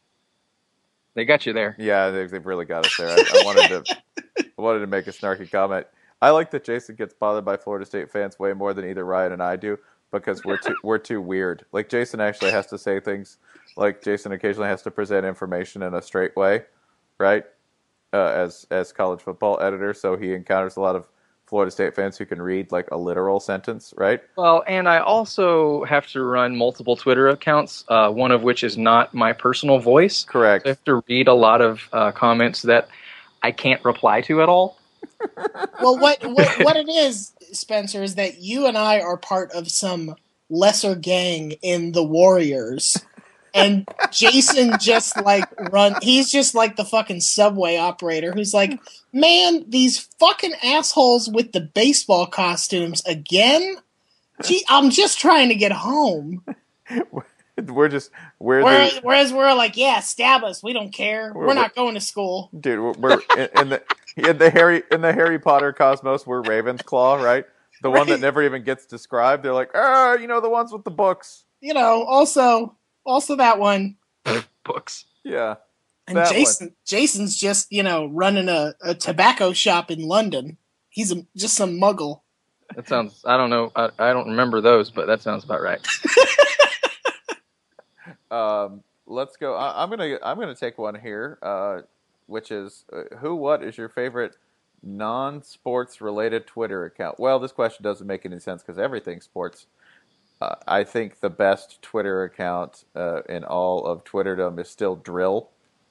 [SPEAKER 6] They got you there.
[SPEAKER 5] Yeah, they've really got us there. I wanted to make a snarky comment. I like that Jason gets bothered by Florida State fans way more than either Ryan and I do because we're too weird. Like Jason actually has to say things. Like Jason occasionally has to present information in a straight way, right? As college football editor, so he encounters a lot of Florida State fans who can read like a literal sentence, right?
[SPEAKER 6] Well, and I also have to run multiple Twitter accounts, one of which is not my personal voice.
[SPEAKER 5] Correct.
[SPEAKER 6] So I have to read a lot of comments that I can't reply to at all.
[SPEAKER 7] Well, what it is, Spencer, is that you and I are part of some lesser gang in the Warriors. And Jason just he's just like the fucking subway operator who's like, man, these fucking assholes with the baseball costumes again? Gee, I'm just trying to get home.
[SPEAKER 5] Whereas
[SPEAKER 7] we're like, yeah, stab us. We don't care. We're not going to school.
[SPEAKER 5] Dude, we're in the Harry Potter cosmos, we're Ravensclaw, right? The one that never even gets described. They're like, the ones with the books.
[SPEAKER 7] Also that one.
[SPEAKER 6] Books.
[SPEAKER 5] Yeah.
[SPEAKER 7] And Jason's just, running a tobacco shop in London. He's just some muggle.
[SPEAKER 6] That sounds, I don't know, I don't remember those, but that sounds about right.
[SPEAKER 5] Let's go. I'm gonna take one here, which is what is your favorite non-sports related Twitter account? Well, this question doesn't make any sense because everything's sports. I think the best Twitter account in all of Twitterdom is still Drill.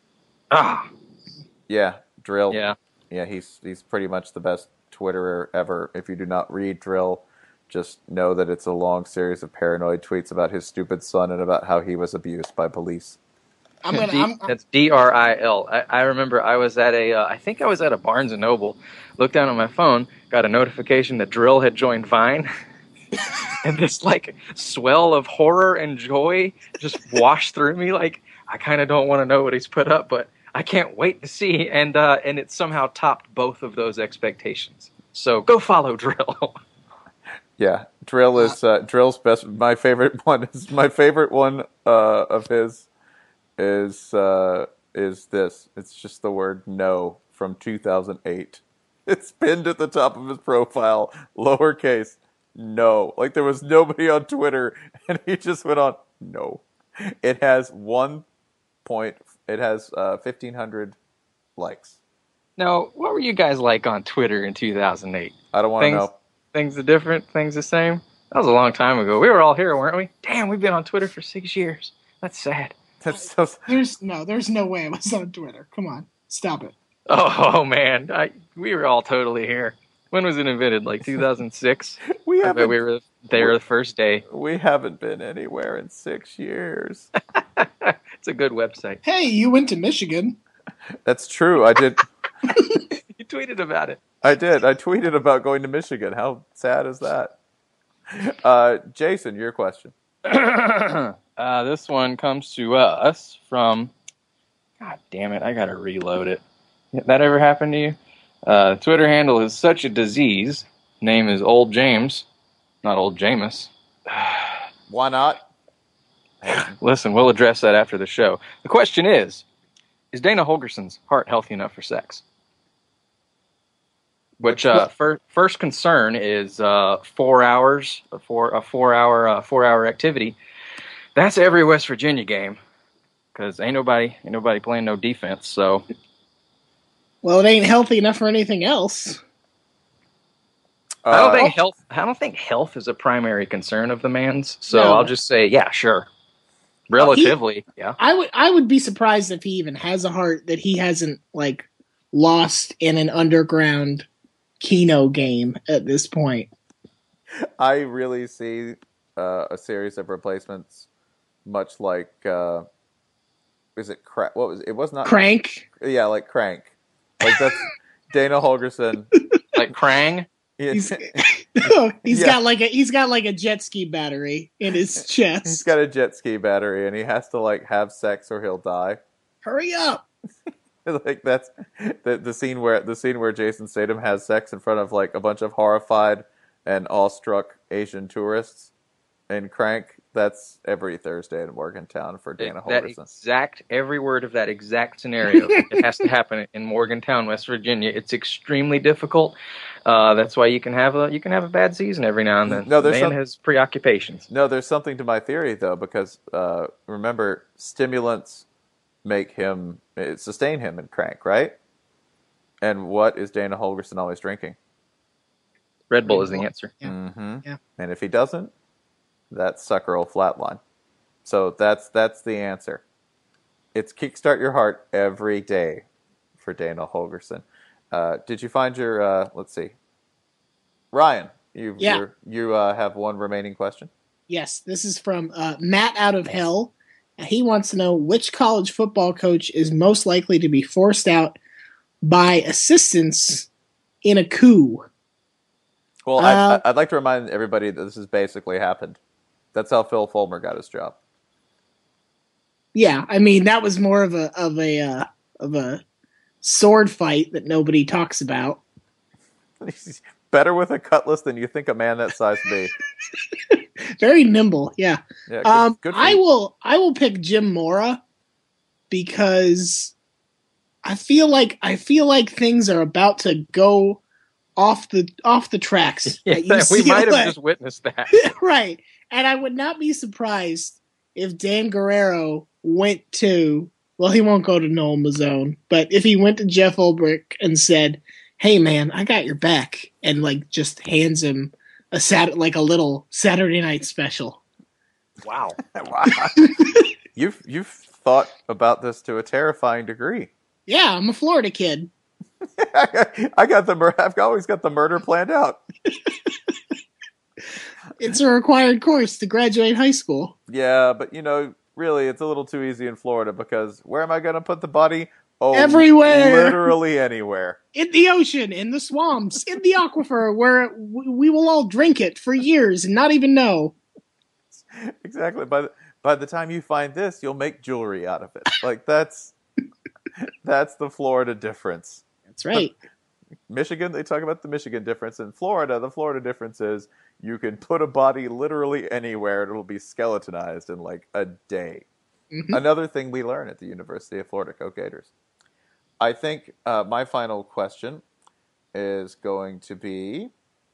[SPEAKER 5] Yeah, Drill. Yeah, he's pretty much the best Twitterer ever. If you do not read Drill, just know that it's a long series of paranoid tweets about his stupid son and about how he was abused by police.
[SPEAKER 6] That's DRIL. I remember I was at I think I was at a Barnes & Noble, looked down on my phone, got a notification that Drill had joined Vine. And this swell of horror and joy just washed through me. Like, I kind of don't want to know what he's put up, but I can't wait to see. And it somehow topped both of those expectations. So go follow Drill.
[SPEAKER 5] Yeah, Drill's best. My favorite one of his is this. It's just the word "no" from 2008. It's pinned at the top of his profile, lowercase no. Like there was nobody on Twitter, and he just went on no. It has 1,500 likes.
[SPEAKER 6] Now, what were you guys like on Twitter in 2008?
[SPEAKER 5] I don't want to know.
[SPEAKER 6] Things are different, things the same. That was a long time ago. We were all here, weren't we? Damn, we've been on Twitter for 6 years. That's sad.
[SPEAKER 5] That's so.
[SPEAKER 7] There's no way I was on Twitter. Come on, stop it.
[SPEAKER 6] Oh man, we were all totally here. When was it invented? Like 2006? I bet we were there the first day.
[SPEAKER 5] We haven't been anywhere in 6 years.
[SPEAKER 6] It's a good website.
[SPEAKER 7] Hey, you went to Michigan.
[SPEAKER 5] That's true. I did.
[SPEAKER 6] You tweeted about it.
[SPEAKER 5] I did. I tweeted about going to Michigan. How sad is that? Jason, your question.
[SPEAKER 6] This one comes to us from... God damn it, I gotta reload it. That ever happened to you? Twitter handle is such a disease. Name is Old James, not Old Jameis.
[SPEAKER 5] Why not?
[SPEAKER 6] Listen, we'll address that after the show. The question is Dana Holgerson's heart healthy enough for sex? Which first concern is 4 hours for a 4-hour activity. That's every West Virginia game because ain't nobody playing no defense. So,
[SPEAKER 7] well, it ain't healthy enough for anything else.
[SPEAKER 6] I don't think health is a primary concern of the man's. So
[SPEAKER 7] No.
[SPEAKER 6] I'll just say, yeah, sure. Relatively, yeah.
[SPEAKER 7] I would be surprised if he even has a heart that he hasn't like lost in an underground Keno game at this point.
[SPEAKER 5] I really see a series of replacements, much like is it Crank? What was it? It was not
[SPEAKER 7] Crank.
[SPEAKER 5] Yeah, like Crank. Like that's Dana Holgerson.
[SPEAKER 6] Like Krang.
[SPEAKER 7] He's
[SPEAKER 5] Yeah.
[SPEAKER 7] got like a jet ski battery in his chest.
[SPEAKER 5] He's got a jet ski battery, and he has to like have sex or he'll die.
[SPEAKER 7] Hurry up!
[SPEAKER 5] Like that's the scene where Jason Statham has sex in front of like a bunch of horrified and awestruck Asian tourists in Crank. That's every Thursday in Morgantown for Dana Holgerson.
[SPEAKER 6] Every word of that exact scenario. It has to happen in Morgantown, West Virginia. It's extremely difficult. That's why you can have a bad season every now and then.
[SPEAKER 5] No,
[SPEAKER 6] the man has preoccupations.
[SPEAKER 5] No, there's something to my theory though, because remember, stimulants sustain him in Crank, right? And what is Dana Holgerson always drinking?
[SPEAKER 6] Red Bull is the answer.
[SPEAKER 7] Yeah.
[SPEAKER 5] Mm-hmm.
[SPEAKER 7] Yeah.
[SPEAKER 5] And if he doesn't, that sucker will flatline. So that's the answer. It's kickstart your heart every day for Dana Holgerson. Did you find your? Let's see, Ryan. You have one remaining question.
[SPEAKER 7] Yes, this is from Matt out of hell. He wants to know which college football coach is most likely to be forced out by assistants in a coup.
[SPEAKER 5] Well, I'd like to remind everybody that this has basically happened. That's how Phil Fulmer got his job.
[SPEAKER 7] Yeah, I mean that was more of a sword fight that nobody talks about.
[SPEAKER 5] He's better with a cutlass than you think a man that size be.
[SPEAKER 7] Very nimble, yeah.
[SPEAKER 5] Yeah, good for
[SPEAKER 7] I
[SPEAKER 5] you.
[SPEAKER 7] will pick Jim Mora because I feel like things are about to go off the tracks.
[SPEAKER 6] Yeah,
[SPEAKER 7] at
[SPEAKER 6] we might have
[SPEAKER 7] UCLA.
[SPEAKER 6] just witnessed that.
[SPEAKER 7] Right. And I would not be surprised if Dan Guerrero went to, well, he won't go to Noel Mazzone, but if he went to Jeff Ulbrich and said, "Hey man, I got your back," and like just hands him a little Saturday night special.
[SPEAKER 6] Wow.
[SPEAKER 5] Wow. You've thought about this to a terrifying degree.
[SPEAKER 7] Yeah, I'm a Florida kid.
[SPEAKER 5] I've always got the murder planned out.
[SPEAKER 7] It's a required course to graduate high school.
[SPEAKER 5] Yeah, but really, it's a little too easy in Florida because where am I going to put the body? Oh,
[SPEAKER 7] everywhere.
[SPEAKER 5] Literally anywhere.
[SPEAKER 7] In the ocean, in the swamps, in the aquifer, where we will all drink it for years and not even know.
[SPEAKER 5] Exactly. By the time you find this, you'll make jewelry out of it. Like that's the Florida difference.
[SPEAKER 7] That's right.
[SPEAKER 5] Michigan, they talk about the Michigan difference. In Florida, the Florida difference is You can put a body literally anywhere, and it'll be skeletonized in like a day.
[SPEAKER 7] Mhm.
[SPEAKER 5] Another thing we learn at the University of Florida, Go Gators. I think my final question is going to be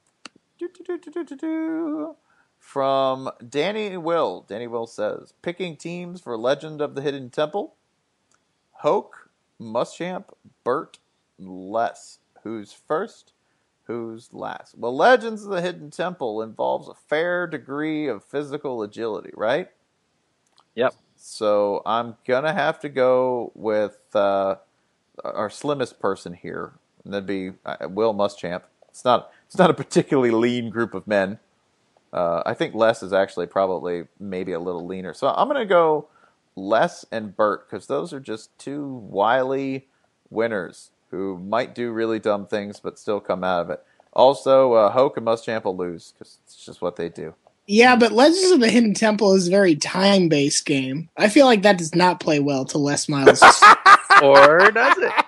[SPEAKER 5] from Danny Will. Danny Will says, picking teams for Legend of the Hidden Temple, Hoke, Muschamp, Burt, Les. Who's first? Who's last? Well, Legends of the Hidden Temple involves a fair degree of physical agility, right?
[SPEAKER 6] Yep.
[SPEAKER 5] So I'm going to have to go with our slimmest person here. And that'd be Will Muschamp. It's not a particularly lean group of men. I think Les is actually probably maybe a little leaner. So I'm going to go Les and Burt, because those are just two wily winners who might do really dumb things but still come out of it. Also, Hoke and Muschamp will lose, because it's just what they do.
[SPEAKER 7] Yeah, but Legends of the Hidden Temple is a very time-based game. I feel like that does not play well to Les Miles.
[SPEAKER 6] Or does it?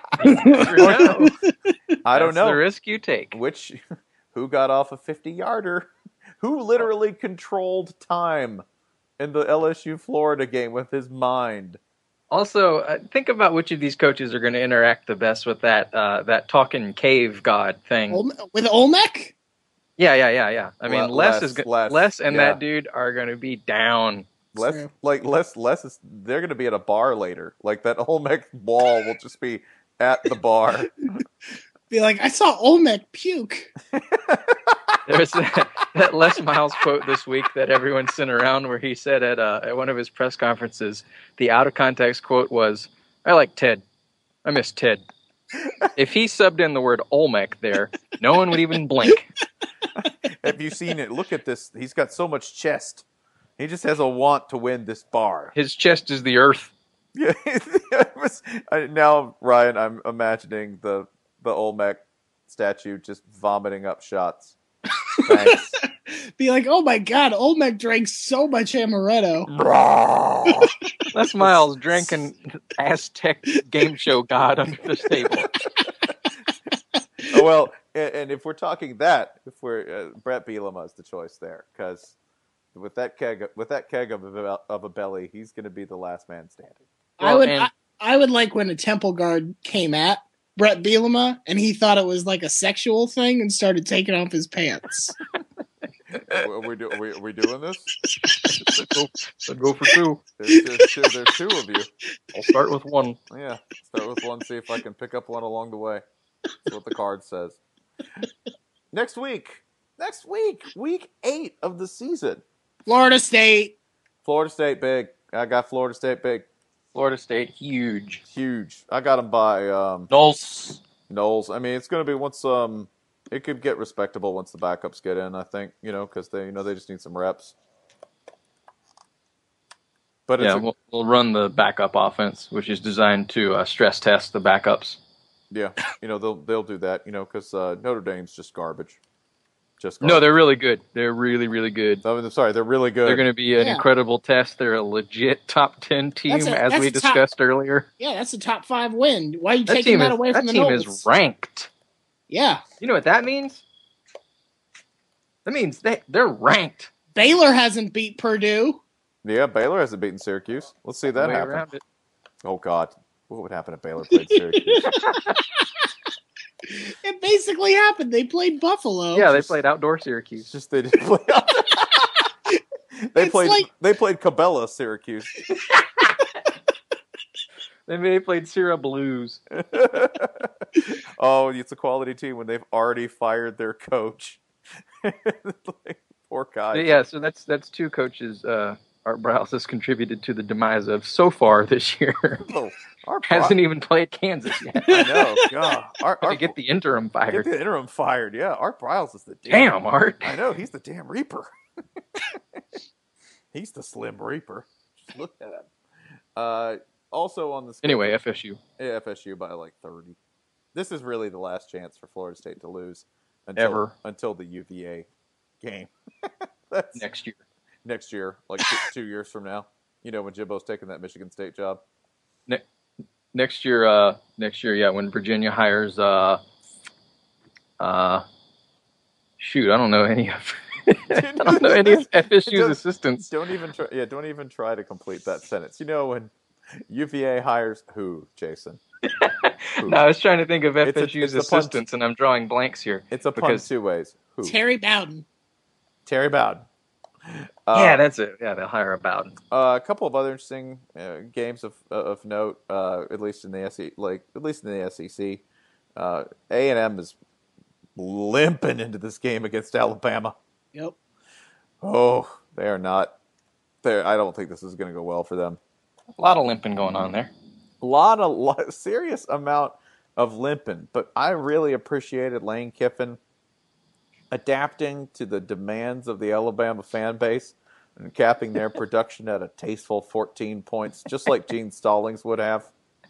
[SPEAKER 5] I don't know.
[SPEAKER 6] That's the risk you take.
[SPEAKER 5] Who got off a 50-yarder? Who literally controlled time in the LSU Florida game with his mind?
[SPEAKER 6] Also, think about which of these coaches are going to interact the best with that talking cave god thing.
[SPEAKER 7] With Olmec?
[SPEAKER 6] Yeah. I mean, Les and
[SPEAKER 5] yeah.
[SPEAKER 6] that dude are going to be down.
[SPEAKER 5] Les is, they're going to be at a bar later. Like, that Olmec ball will just be at the bar.
[SPEAKER 7] Be like, I saw Olmec puke.
[SPEAKER 6] There's that Les Miles quote this week that everyone sent around, where he said at one of his press conferences, the out of context quote was, "I like Ted. I miss Ted." If he subbed in the word Olmec there, no one would even blink.
[SPEAKER 5] Have you seen it? Look at this. He's got so much chest. He just has a want to win this bar.
[SPEAKER 6] His chest is the earth.
[SPEAKER 5] Yeah. Now, Ryan, I'm imagining the Olmec statue just vomiting up shots. Thanks.
[SPEAKER 7] Be like, oh my god, Olmec drank so much amaretto.
[SPEAKER 6] Les Miles drank an Aztec game show god under the table.
[SPEAKER 5] Oh, well, and if we're talking that, Brett Bielema is the choice there, because with that keg of a belly, he's going to be the last man standing.
[SPEAKER 7] I would like when a temple guard came at Brett Bielema and he thought it was like a sexual thing and started taking off his pants.
[SPEAKER 5] Are we doing this?
[SPEAKER 6] Let's go for two.
[SPEAKER 5] There's two of you.
[SPEAKER 6] I'll start with one.
[SPEAKER 5] Yeah, start with one, see if I can pick up one along the way. That's what the card says. Next week, week 8 of the season.
[SPEAKER 7] Florida State
[SPEAKER 5] big. I got Florida State big.
[SPEAKER 6] Florida State, huge.
[SPEAKER 5] I got them by
[SPEAKER 6] Knowles.
[SPEAKER 5] I mean, it's going to be once it could get respectable once the backups get in, I think, because they just need some reps. But
[SPEAKER 6] we'll run the backup offense, which is designed to stress test the backups.
[SPEAKER 5] Yeah, they'll do that, because Notre Dame's just garbage.
[SPEAKER 6] No, they're really good. They're really, really good.
[SPEAKER 5] I'm sorry, they're really good.
[SPEAKER 6] They're going to be an incredible test. They're a legit top 10 team, as we discussed earlier.
[SPEAKER 7] Yeah, that's a top 5 win. Why are you taking that away from the Knowles?
[SPEAKER 6] That team is ranked.
[SPEAKER 7] Yeah.
[SPEAKER 6] You know what that means? That means they're ranked.
[SPEAKER 7] Baylor hasn't beat Purdue.
[SPEAKER 5] Yeah, Baylor hasn't beaten Syracuse. Let's see that happen. Oh, God. What would happen if Baylor played Syracuse?
[SPEAKER 7] It basically happened. They played Buffalo.
[SPEAKER 6] Yeah, they played outdoor Syracuse.
[SPEAKER 5] Just they didn't play. They played Cabela Syracuse.
[SPEAKER 6] They played Sierra Blues.
[SPEAKER 5] Oh, it's a quality team when they've already fired their coach. Poor guy.
[SPEAKER 6] Yeah, so that's two coaches Art Briles has contributed to the demise of so far this year. Oh, hasn't even played Kansas yet.
[SPEAKER 5] I know. God.
[SPEAKER 6] To get the interim fired.
[SPEAKER 5] Get the interim fired, yeah. Art Briles is the
[SPEAKER 6] damn Art.
[SPEAKER 5] I know, he's the damn Reaper. He's the Slim Reaper. Just look at him. Also on the schedule,
[SPEAKER 6] anyway, FSU.
[SPEAKER 5] Yeah, FSU by like 30. This is really the last chance for Florida State to lose until the UVA game. That's next year, like 2 years from now. When Jimbo's taking that Michigan State job.
[SPEAKER 6] Next year, yeah, when Virginia hires, shoot, I don't know any of I don't know any of FSU's
[SPEAKER 5] Don't-
[SPEAKER 6] assistants.
[SPEAKER 5] Don't even try. Yeah, don't even try to complete that sentence. You know when UVA hires who, Jason?
[SPEAKER 6] No, I was trying to think of
[SPEAKER 5] It's
[SPEAKER 6] FSU's
[SPEAKER 5] a pun-
[SPEAKER 6] assistants, and I'm drawing blanks here.
[SPEAKER 5] It's a pun
[SPEAKER 6] because,
[SPEAKER 5] two ways. Who?
[SPEAKER 7] Terry Bowden.
[SPEAKER 5] Terry Bowden.
[SPEAKER 6] yeah, that's it. Yeah, they'll hire a Bowden.
[SPEAKER 5] A couple of other interesting games of note, at least in the SEC. A&M is limping into this game against Alabama.
[SPEAKER 7] Yep.
[SPEAKER 5] Oh, they are not. I don't think this is going to go well for them.
[SPEAKER 6] A lot of limping going on there.
[SPEAKER 5] Serious amount of limping, but I really appreciated Lane Kiffin adapting to the demands of the Alabama fan base and capping their production at a tasteful 14 points, just like Gene Stallings would have.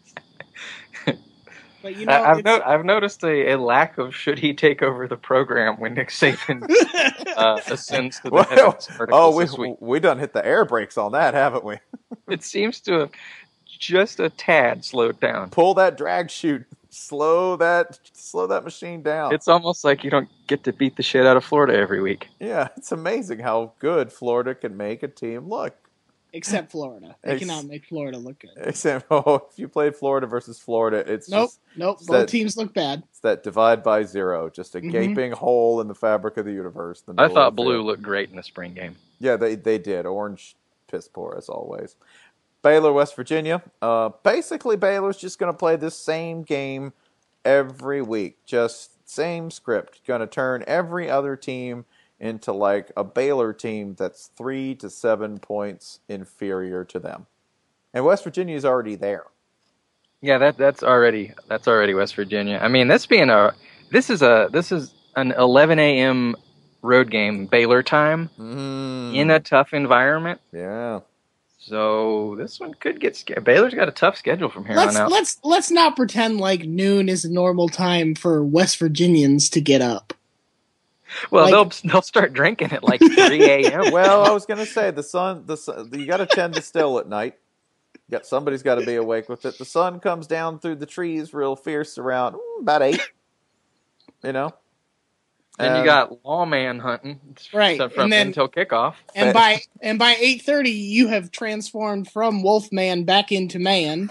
[SPEAKER 7] But you know,
[SPEAKER 5] Uh,
[SPEAKER 6] I've noticed a lack of should he take over the program when Nick Saban ascends to the heavens articles this week.
[SPEAKER 5] we done hit the air brakes on that, haven't we?
[SPEAKER 6] It seems to have just a tad slowed down.
[SPEAKER 5] Pull that drag chute, slow that machine down.
[SPEAKER 6] It's almost like you don't get to beat the shit out of Florida every week.
[SPEAKER 5] Yeah, it's amazing how good Florida can make a team look.
[SPEAKER 7] except Florida. They cannot make Florida look good.
[SPEAKER 5] Except, if you played Florida versus Florida, it's
[SPEAKER 7] Nope. Both teams look bad.
[SPEAKER 5] It's that divide by zero, just a gaping hole in the fabric of the universe.
[SPEAKER 6] I thought blue looked great in the spring game.
[SPEAKER 5] Yeah, they did. Orange, piss poor as always. Baylor, West Virginia. Basically, Baylor's just going to play this same game every week. Just same script. Going to turn every other team into like a Baylor team that's 3 to 7 points inferior to them. And West Virginia is already there.
[SPEAKER 6] Yeah, that's already West Virginia. I mean, this is an 11 a.m. road game, Baylor time, in a tough environment.
[SPEAKER 5] Yeah.
[SPEAKER 6] So this one could get scared. Baylor's got a tough schedule from here on out.
[SPEAKER 7] Let's not pretend like noon is a normal time for West Virginians to get up.
[SPEAKER 6] Well, they'll start drinking at like 3 a.m.
[SPEAKER 5] Well, I was going to say the sun. You got to tend to still at night. Somebody's got to be awake with it. The sun comes down through the trees real fierce around about 8. You know.
[SPEAKER 6] And you got lawman hunting,
[SPEAKER 7] right?
[SPEAKER 6] From
[SPEAKER 7] and then,
[SPEAKER 6] until kickoff.
[SPEAKER 7] And by 8:30, you have transformed from Wolfman back into man.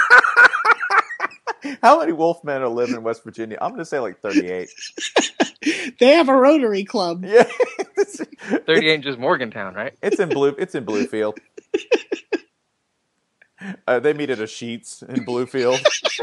[SPEAKER 5] How many Wolfmen are living in West Virginia? I'm going to say like 38.
[SPEAKER 7] They have a Rotary Club.
[SPEAKER 5] Yeah,
[SPEAKER 6] 38 is Morgantown, right?
[SPEAKER 5] It's in Bluefield. They meet at a Sheets in Bluefield.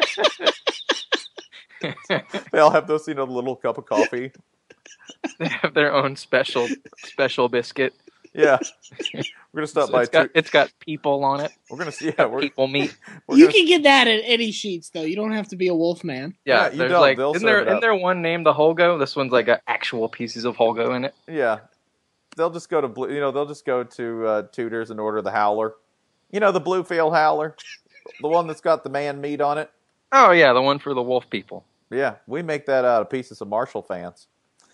[SPEAKER 5] They all have those, the little cup of coffee.
[SPEAKER 6] They have their own special biscuit.
[SPEAKER 5] Yeah, we're gonna stop by.
[SPEAKER 6] It's got people on it.
[SPEAKER 5] We're gonna see.
[SPEAKER 6] People meat.
[SPEAKER 7] You can get that at any Sheets, though. You don't have to be a Wolfman.
[SPEAKER 6] Yeah, there's like isn't there one named the Holgo? This one's like actual pieces of Holgo in it.
[SPEAKER 5] Yeah, they'll just go to they'll just go to Tudor's and order the Howler. The Bluefield Howler, the one that's got the man meat on it.
[SPEAKER 6] Oh yeah, the one for the wolf people.
[SPEAKER 5] Yeah, we make that out of pieces of Marshall fans.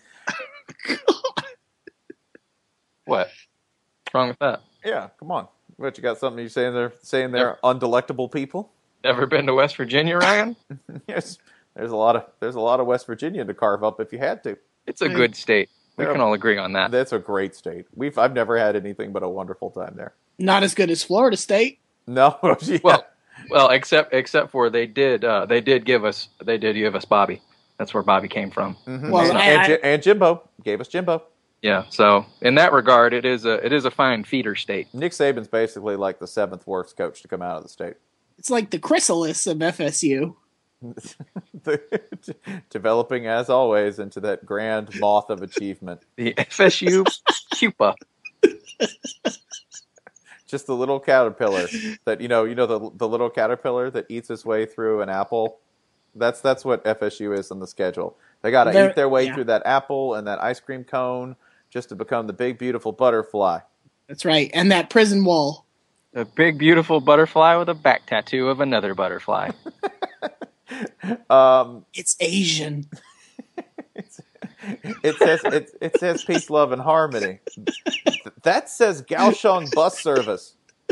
[SPEAKER 6] What? What's wrong with that?
[SPEAKER 5] Yeah, come on. What, you got something you saying they're undelectable people?
[SPEAKER 6] Ever been to West Virginia, Ryan?
[SPEAKER 5] Yes. There's a lot of West Virginia to carve up if you had to.
[SPEAKER 6] It's a good state. We can all agree on that.
[SPEAKER 5] That's a great state. I've never had anything but a wonderful time there.
[SPEAKER 7] Not as good as Florida State.
[SPEAKER 5] No. Yeah.
[SPEAKER 6] Well, except for they did give us Bobby. That's where Bobby came from.
[SPEAKER 5] Mm-hmm. Well, and Jimbo gave us Jimbo.
[SPEAKER 6] Yeah, so in that regard, it is a fine feeder state.
[SPEAKER 5] Nick Saban's basically like the 7th worst coach to come out of the state.
[SPEAKER 7] It's like the chrysalis of FSU.
[SPEAKER 5] Developing, as always, into that grand moth of achievement.
[SPEAKER 6] The FSU pupa.
[SPEAKER 5] Just the little caterpillar that the little caterpillar that eats its way through an apple. That's what FSU is on the schedule. They got to eat their way through that apple and that ice cream cone just to become the big beautiful butterfly.
[SPEAKER 7] That's right, and that prison wall.
[SPEAKER 6] A big beautiful butterfly with a back tattoo of another butterfly.
[SPEAKER 7] It's Asian.
[SPEAKER 5] It says peace, love, and harmony. That says Kaohsiung bus service.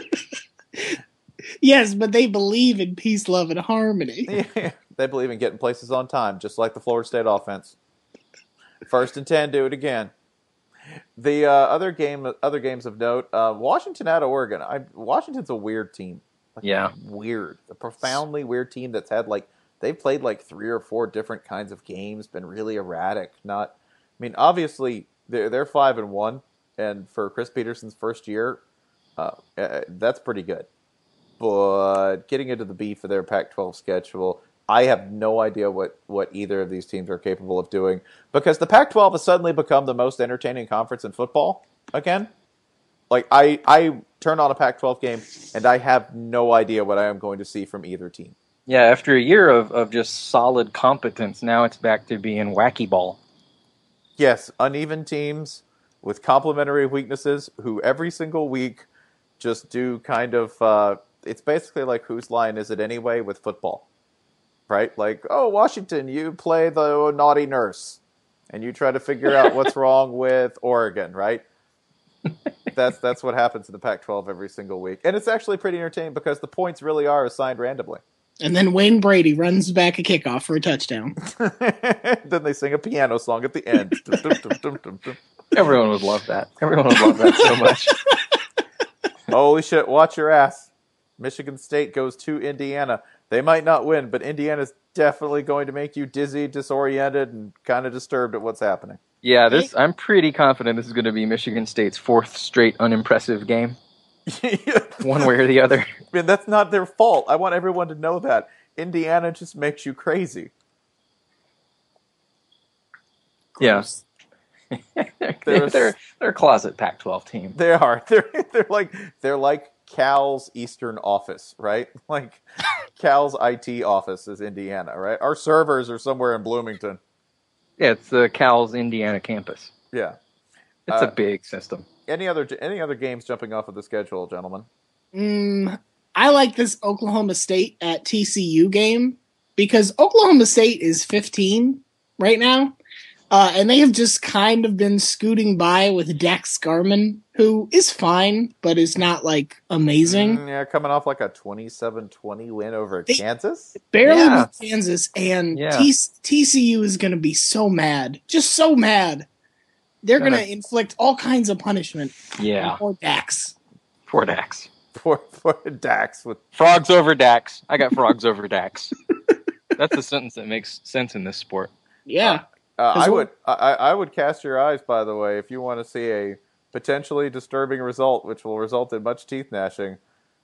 [SPEAKER 7] Yes, but they believe in peace, love, and harmony.
[SPEAKER 5] Yeah, they believe in getting places on time, just like the Florida State offense. 1st and 10, do it again. The other games of note, Washington at Oregon. Washington's a weird team. Weird. A profoundly weird team that's had they've played 3 or 4 different kinds of games, been really erratic. Obviously they're 5-1, and for Chris Peterson's first year, that's pretty good. But getting into the beef of their Pac-12 schedule, I have no idea what either of these teams are capable of doing, because the Pac-12 has suddenly become the most entertaining conference in football again. I turn on a Pac-12 game and I have no idea what I am going to see from either team.
[SPEAKER 6] Yeah, after a year of just solid competence, now it's back to being wacky ball.
[SPEAKER 5] Yes, uneven teams with complementary weaknesses who every single week just do kind of, it's basically like whose line is it anyway with football, right? Washington, you play the naughty nurse and you try to figure out what's wrong with Oregon, right? That's what happens in the Pac-12 every single week. And it's actually pretty entertaining because the points really are assigned randomly.
[SPEAKER 7] And then Wayne Brady runs back a kickoff for a touchdown.
[SPEAKER 5] Then they sing a piano song at the end.
[SPEAKER 6] Everyone would love that. Everyone would love that so much.
[SPEAKER 5] Holy shit, watch your ass. Michigan State goes to Indiana. They might not win, but Indiana's definitely going to make you dizzy, disoriented, and kind of disturbed at what's happening.
[SPEAKER 6] Yeah, I'm pretty confident this is going to be Michigan State's 4th straight unimpressive game. One way or the other.
[SPEAKER 5] That's not their fault. I want everyone to know that. Indiana just makes you crazy.
[SPEAKER 6] Yes. Yeah. They're a closet Pac-12 team.
[SPEAKER 5] They are. They're like Cal's Eastern office, right? Cal's IT office is Indiana, right? Our servers are somewhere in Bloomington.
[SPEAKER 6] Yeah, it's the Cal's Indiana campus.
[SPEAKER 5] Yeah.
[SPEAKER 6] It's a big system.
[SPEAKER 5] Any other games jumping off of the schedule, gentlemen?
[SPEAKER 7] I like this Oklahoma State at TCU game because Oklahoma State is 15 right now, and they have just kind of been scooting by with Dax Garman, who is fine, but is not amazing.
[SPEAKER 5] Yeah, coming off a 27-20 win over Kansas.
[SPEAKER 7] Barely beat Kansas, and TCU is going to be so mad. Just so mad. They're going to inflict all kinds of punishment.
[SPEAKER 6] Yeah.
[SPEAKER 7] For Dax.
[SPEAKER 6] Poor Dax.
[SPEAKER 5] Poor Dax. With
[SPEAKER 6] frogs over Dax. I got frogs over Dax. That's a sentence that makes sense in this sport.
[SPEAKER 7] Yeah.
[SPEAKER 5] I would cast your eyes, by the way, if you want to see a potentially disturbing result, which will result in much teeth gnashing.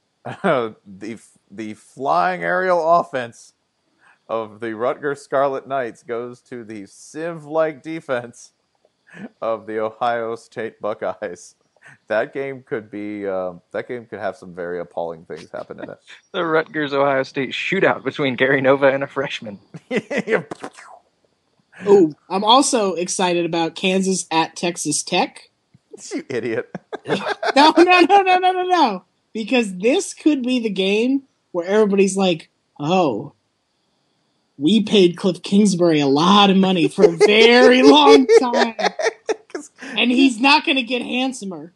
[SPEAKER 5] The flying aerial offense of the Rutgers Scarlet Knights goes to the sieve-like defense of the Ohio State Buckeyes. That game could have some very appalling things happen in it.
[SPEAKER 6] The Rutgers Ohio State shootout between Gary Nova and a freshman.
[SPEAKER 7] Oh, I'm also excited about Kansas at Texas Tech.
[SPEAKER 5] You idiot.
[SPEAKER 7] No. Because this could be the game where everybody's like, oh, we paid Cliff Kingsbury a lot of money for a very long time. And he's not going to get handsomer.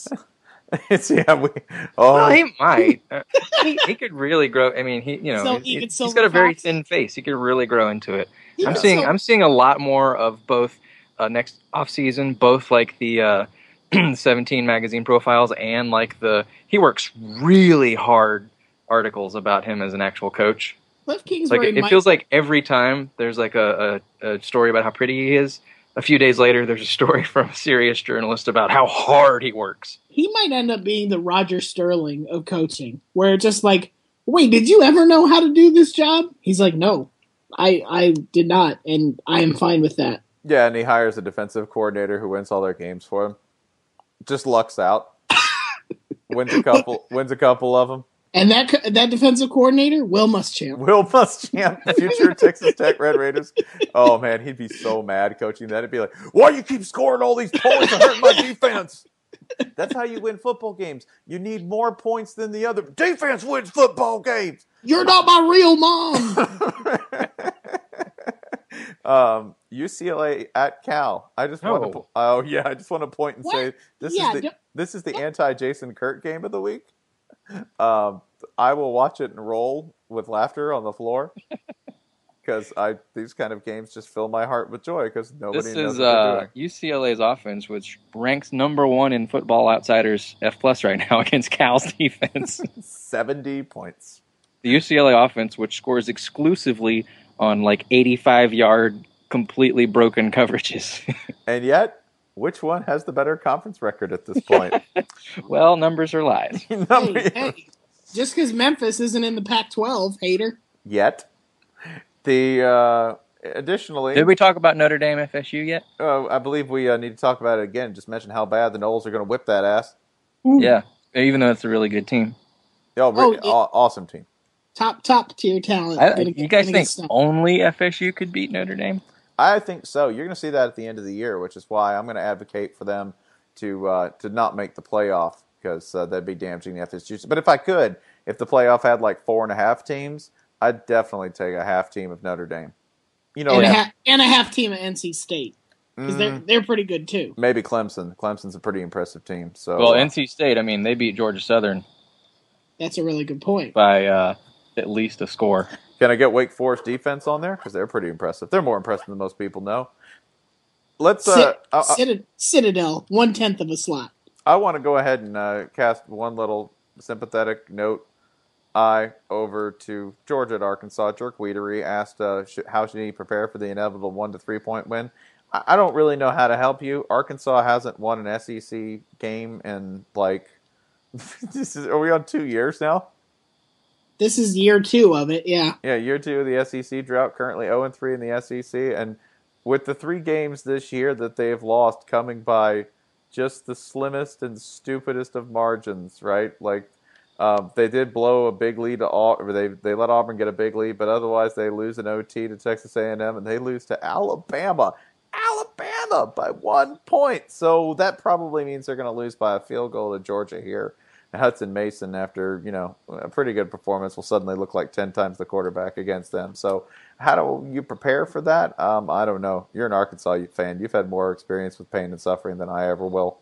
[SPEAKER 6] Well, he might. He could really grow. I mean, he's got a very thin face. He could really grow into it. Yeah. I'm seeing a lot more of both next off season, both the 17 magazine profiles and he works really hard articles about him as an actual coach.
[SPEAKER 7] Cliff Kingsbury
[SPEAKER 6] it feels like every time there's a story about how pretty he is, a few days later there's a story from a serious journalist about how hard he works.
[SPEAKER 7] He might end up being the Roger Sterling of coaching, where it's just wait, did you ever know how to do this job? He's like, no, I did not, and I am fine with that.
[SPEAKER 5] Yeah, and he hires a defensive coordinator who wins all their games for him. Just lucks out. wins a couple of them.
[SPEAKER 7] And that defensive coordinator, Will Muschamp.
[SPEAKER 5] Will Muschamp, future Texas Tech Red Raiders. Oh, man, he'd be so mad coaching that. He'd be like, why you keep scoring all these points and hurting my defense? That's how you win football games. You need more points than the other. Defense wins football games.
[SPEAKER 7] You're not my real mom.
[SPEAKER 5] UCLA at Cal. I just want to point and say this is the anti-Jason Kurt game of the week. I will watch it and roll with laughter on the floor. because these kind of games just fill my heart with joy because nobody
[SPEAKER 6] This
[SPEAKER 5] knows
[SPEAKER 6] is
[SPEAKER 5] what they're doing.
[SPEAKER 6] UCLA's offense, which ranks number 1 in Football Outsiders F+ right now against Cal's defense.
[SPEAKER 5] 70 points.
[SPEAKER 6] The UCLA offense, which scores exclusively on like 85-yard, completely broken coverages.
[SPEAKER 5] And yet, which one has the better conference record at this point?
[SPEAKER 6] Well, numbers are lies.
[SPEAKER 7] Hey, just because Memphis isn't in the Pac-12, hater.
[SPEAKER 5] Yet. Additionally...
[SPEAKER 6] Did we talk about Notre Dame FSU yet?
[SPEAKER 5] I believe we need to talk about it again. Just mention how bad the Noles are going to whip that ass.
[SPEAKER 7] Ooh.
[SPEAKER 6] Yeah, even though it's a really good team.
[SPEAKER 5] Awesome team.
[SPEAKER 7] Top tier talent.
[SPEAKER 6] You guys think only FSU could beat Notre Dame?
[SPEAKER 5] I think so. You're going to see that at the end of the year, which is why I'm going to advocate for them to not make the playoff because that'd be damaging the FSU. But if the playoff had like 4.5 teams, I'd definitely take a half team of Notre Dame.
[SPEAKER 7] And a half team of NC State because they're pretty good too.
[SPEAKER 5] Maybe Clemson. Clemson's a pretty impressive team. So
[SPEAKER 6] NC State. I mean, they beat Georgia Southern.
[SPEAKER 7] That's a really good point.
[SPEAKER 6] By at least a score.
[SPEAKER 5] Can I get Wake Forest defense on there? Because they're pretty impressive. They're more impressive than most people know. Let's
[SPEAKER 7] Citadel, 1/10 of a slot.
[SPEAKER 5] I want to go ahead and cast one little sympathetic note eye over to Georgia at Arkansas. Jerk Weedery asked how should he prepare for the inevitable 1-3 point win. I don't really know how to help you. Arkansas hasn't won an SEC game in like are we on 2 years now?
[SPEAKER 7] This is year 2 of it, yeah.
[SPEAKER 5] Yeah, year 2 of the SEC drought, currently 0-3 in the SEC. And with the 3 games this year that they've lost coming by just the slimmest and stupidest of margins, right? Like, they did blow a big lead to Auburn. They let Auburn get a big lead, but otherwise they lose an OT to Texas A&M, and they lose to Alabama. Alabama by 1 point. So that probably means they're going to lose by a field goal to Georgia here. Hudson Mason, after a pretty good performance, will suddenly look like 10 times the quarterback against them. So, how do you prepare for that? I don't know. You're an Arkansas fan. You've had more experience with pain and suffering than I ever will.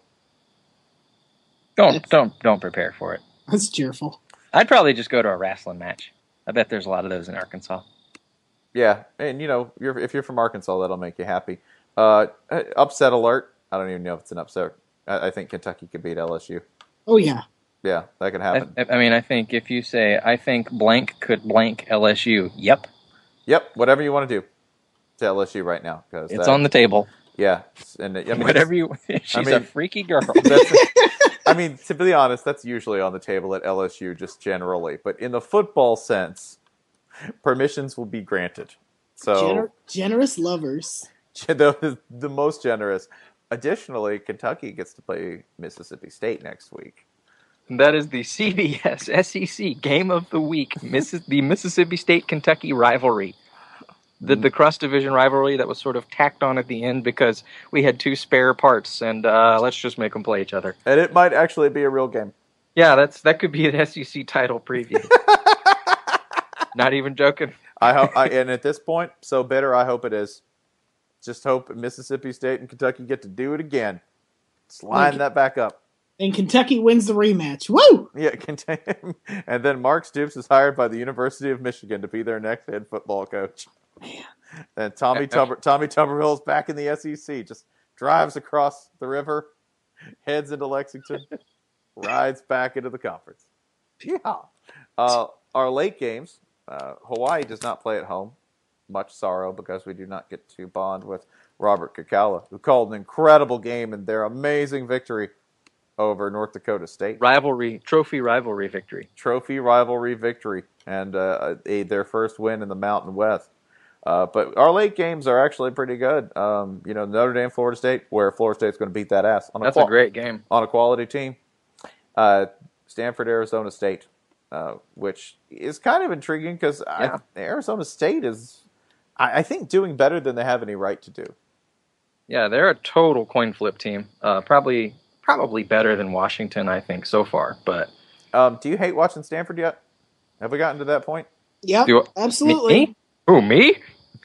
[SPEAKER 6] Don't prepare for it.
[SPEAKER 7] That's cheerful.
[SPEAKER 6] I'd probably just go to a wrestling match. I bet there's a lot of those in Arkansas.
[SPEAKER 5] Yeah, and if you're from Arkansas, that'll make you happy. Upset alert. I don't even know if it's an upset. I think Kentucky could beat LSU.
[SPEAKER 7] Oh yeah.
[SPEAKER 5] Yeah, that could happen.
[SPEAKER 6] I think if you say, I think blank could blank LSU, yep.
[SPEAKER 5] Yep, whatever you want to do to LSU right now. Cause
[SPEAKER 6] it's on the table.
[SPEAKER 5] Yeah. And
[SPEAKER 6] whatever she's a freaky girl.
[SPEAKER 5] To be honest, that's usually on the table at LSU just generally. But in the football sense, permissions will be granted. So
[SPEAKER 7] generous lovers.
[SPEAKER 5] The most generous. Additionally, Kentucky gets to play Mississippi State next week.
[SPEAKER 6] That is the CBS SEC Game of the Week, the Mississippi State-Kentucky rivalry. The cross-division rivalry that was sort of tacked on at the end because we had 2 spare parts, and let's just make them play each other.
[SPEAKER 5] And it might actually be a real game.
[SPEAKER 6] Yeah, that could be an SEC title preview. Not even joking.
[SPEAKER 5] And at this point, so bitter, I hope it is. Just hope Mississippi State and Kentucky get to do it again. Let's line that back up.
[SPEAKER 7] And Kentucky wins the rematch. Woo!
[SPEAKER 5] Yeah, and then Mark Stoops is hired by the University of Michigan to be their next head football coach.
[SPEAKER 7] Man.
[SPEAKER 5] And Tommy Tuberville is back in the SEC. Just drives across the river, heads into Lexington, rides back into the conference. Yeah. Our late games, Hawaii does not play at home. Much sorrow because we do not get to bond with Robert Kekala, who called an incredible game in their amazing victory over North Dakota State.
[SPEAKER 6] Trophy rivalry victory.
[SPEAKER 5] And their first win in the Mountain West. But our late games are actually pretty good. Notre Dame, Florida State, where Florida State's going to beat that ass.
[SPEAKER 6] That's a great game.
[SPEAKER 5] On a quality team. Stanford, Arizona State, which is kind of intriguing because Arizona State is, I think, doing better than they have any right to do.
[SPEAKER 6] Yeah, they're a total coin flip team. Probably better than Washington, I think, so far. But
[SPEAKER 5] do you hate watching Stanford yet? Have we gotten to that point?
[SPEAKER 7] Yep, absolutely.
[SPEAKER 6] Me? Who, me?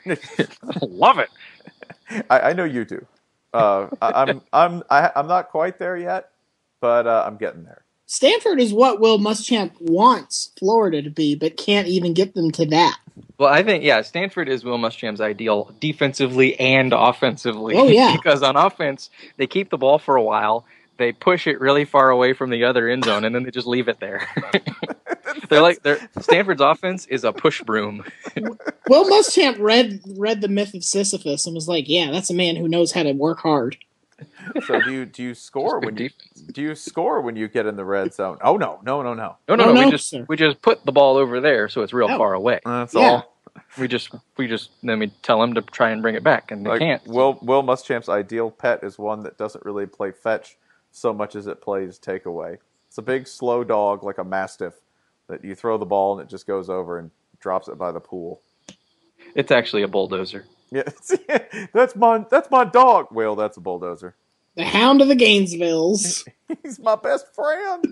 [SPEAKER 6] Love it.
[SPEAKER 5] I know you do. I'm not quite there yet, but I'm getting there.
[SPEAKER 7] Stanford is what Will Muschamp wants Florida to be, but can't even get them to that.
[SPEAKER 6] Well, I think, Stanford is Will Muschamp's ideal defensively and offensively.
[SPEAKER 7] Oh, yeah.
[SPEAKER 6] Because on offense, they keep the ball for a while, they push it really far away from the other end zone, and then they just leave it there. Stanford's offense is a push broom.
[SPEAKER 7] Will Muschamp read the myth of Sisyphus and was like, yeah, that's a man who knows how to work hard.
[SPEAKER 5] So do you score when you get in the red zone? Oh no.
[SPEAKER 6] No. We just put the ball over there so it's real far away.
[SPEAKER 5] That's all.
[SPEAKER 6] We just then we tell them to try and bring it back, and they can't.
[SPEAKER 5] Will Muschamp's ideal pet is one that doesn't really play fetch so much as it plays takeaway. It's a big slow dog like a mastiff that you throw the ball and it just goes over and drops it by the pool.
[SPEAKER 6] It's actually a bulldozer.
[SPEAKER 5] Yeah, that's my dog. Well, that's a bulldozer.
[SPEAKER 7] The Hound of the Gainesvilles.
[SPEAKER 5] He's my best friend.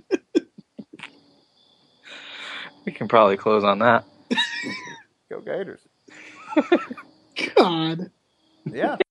[SPEAKER 6] We can probably close on that.
[SPEAKER 5] Go Gators.
[SPEAKER 7] God.
[SPEAKER 5] Yeah.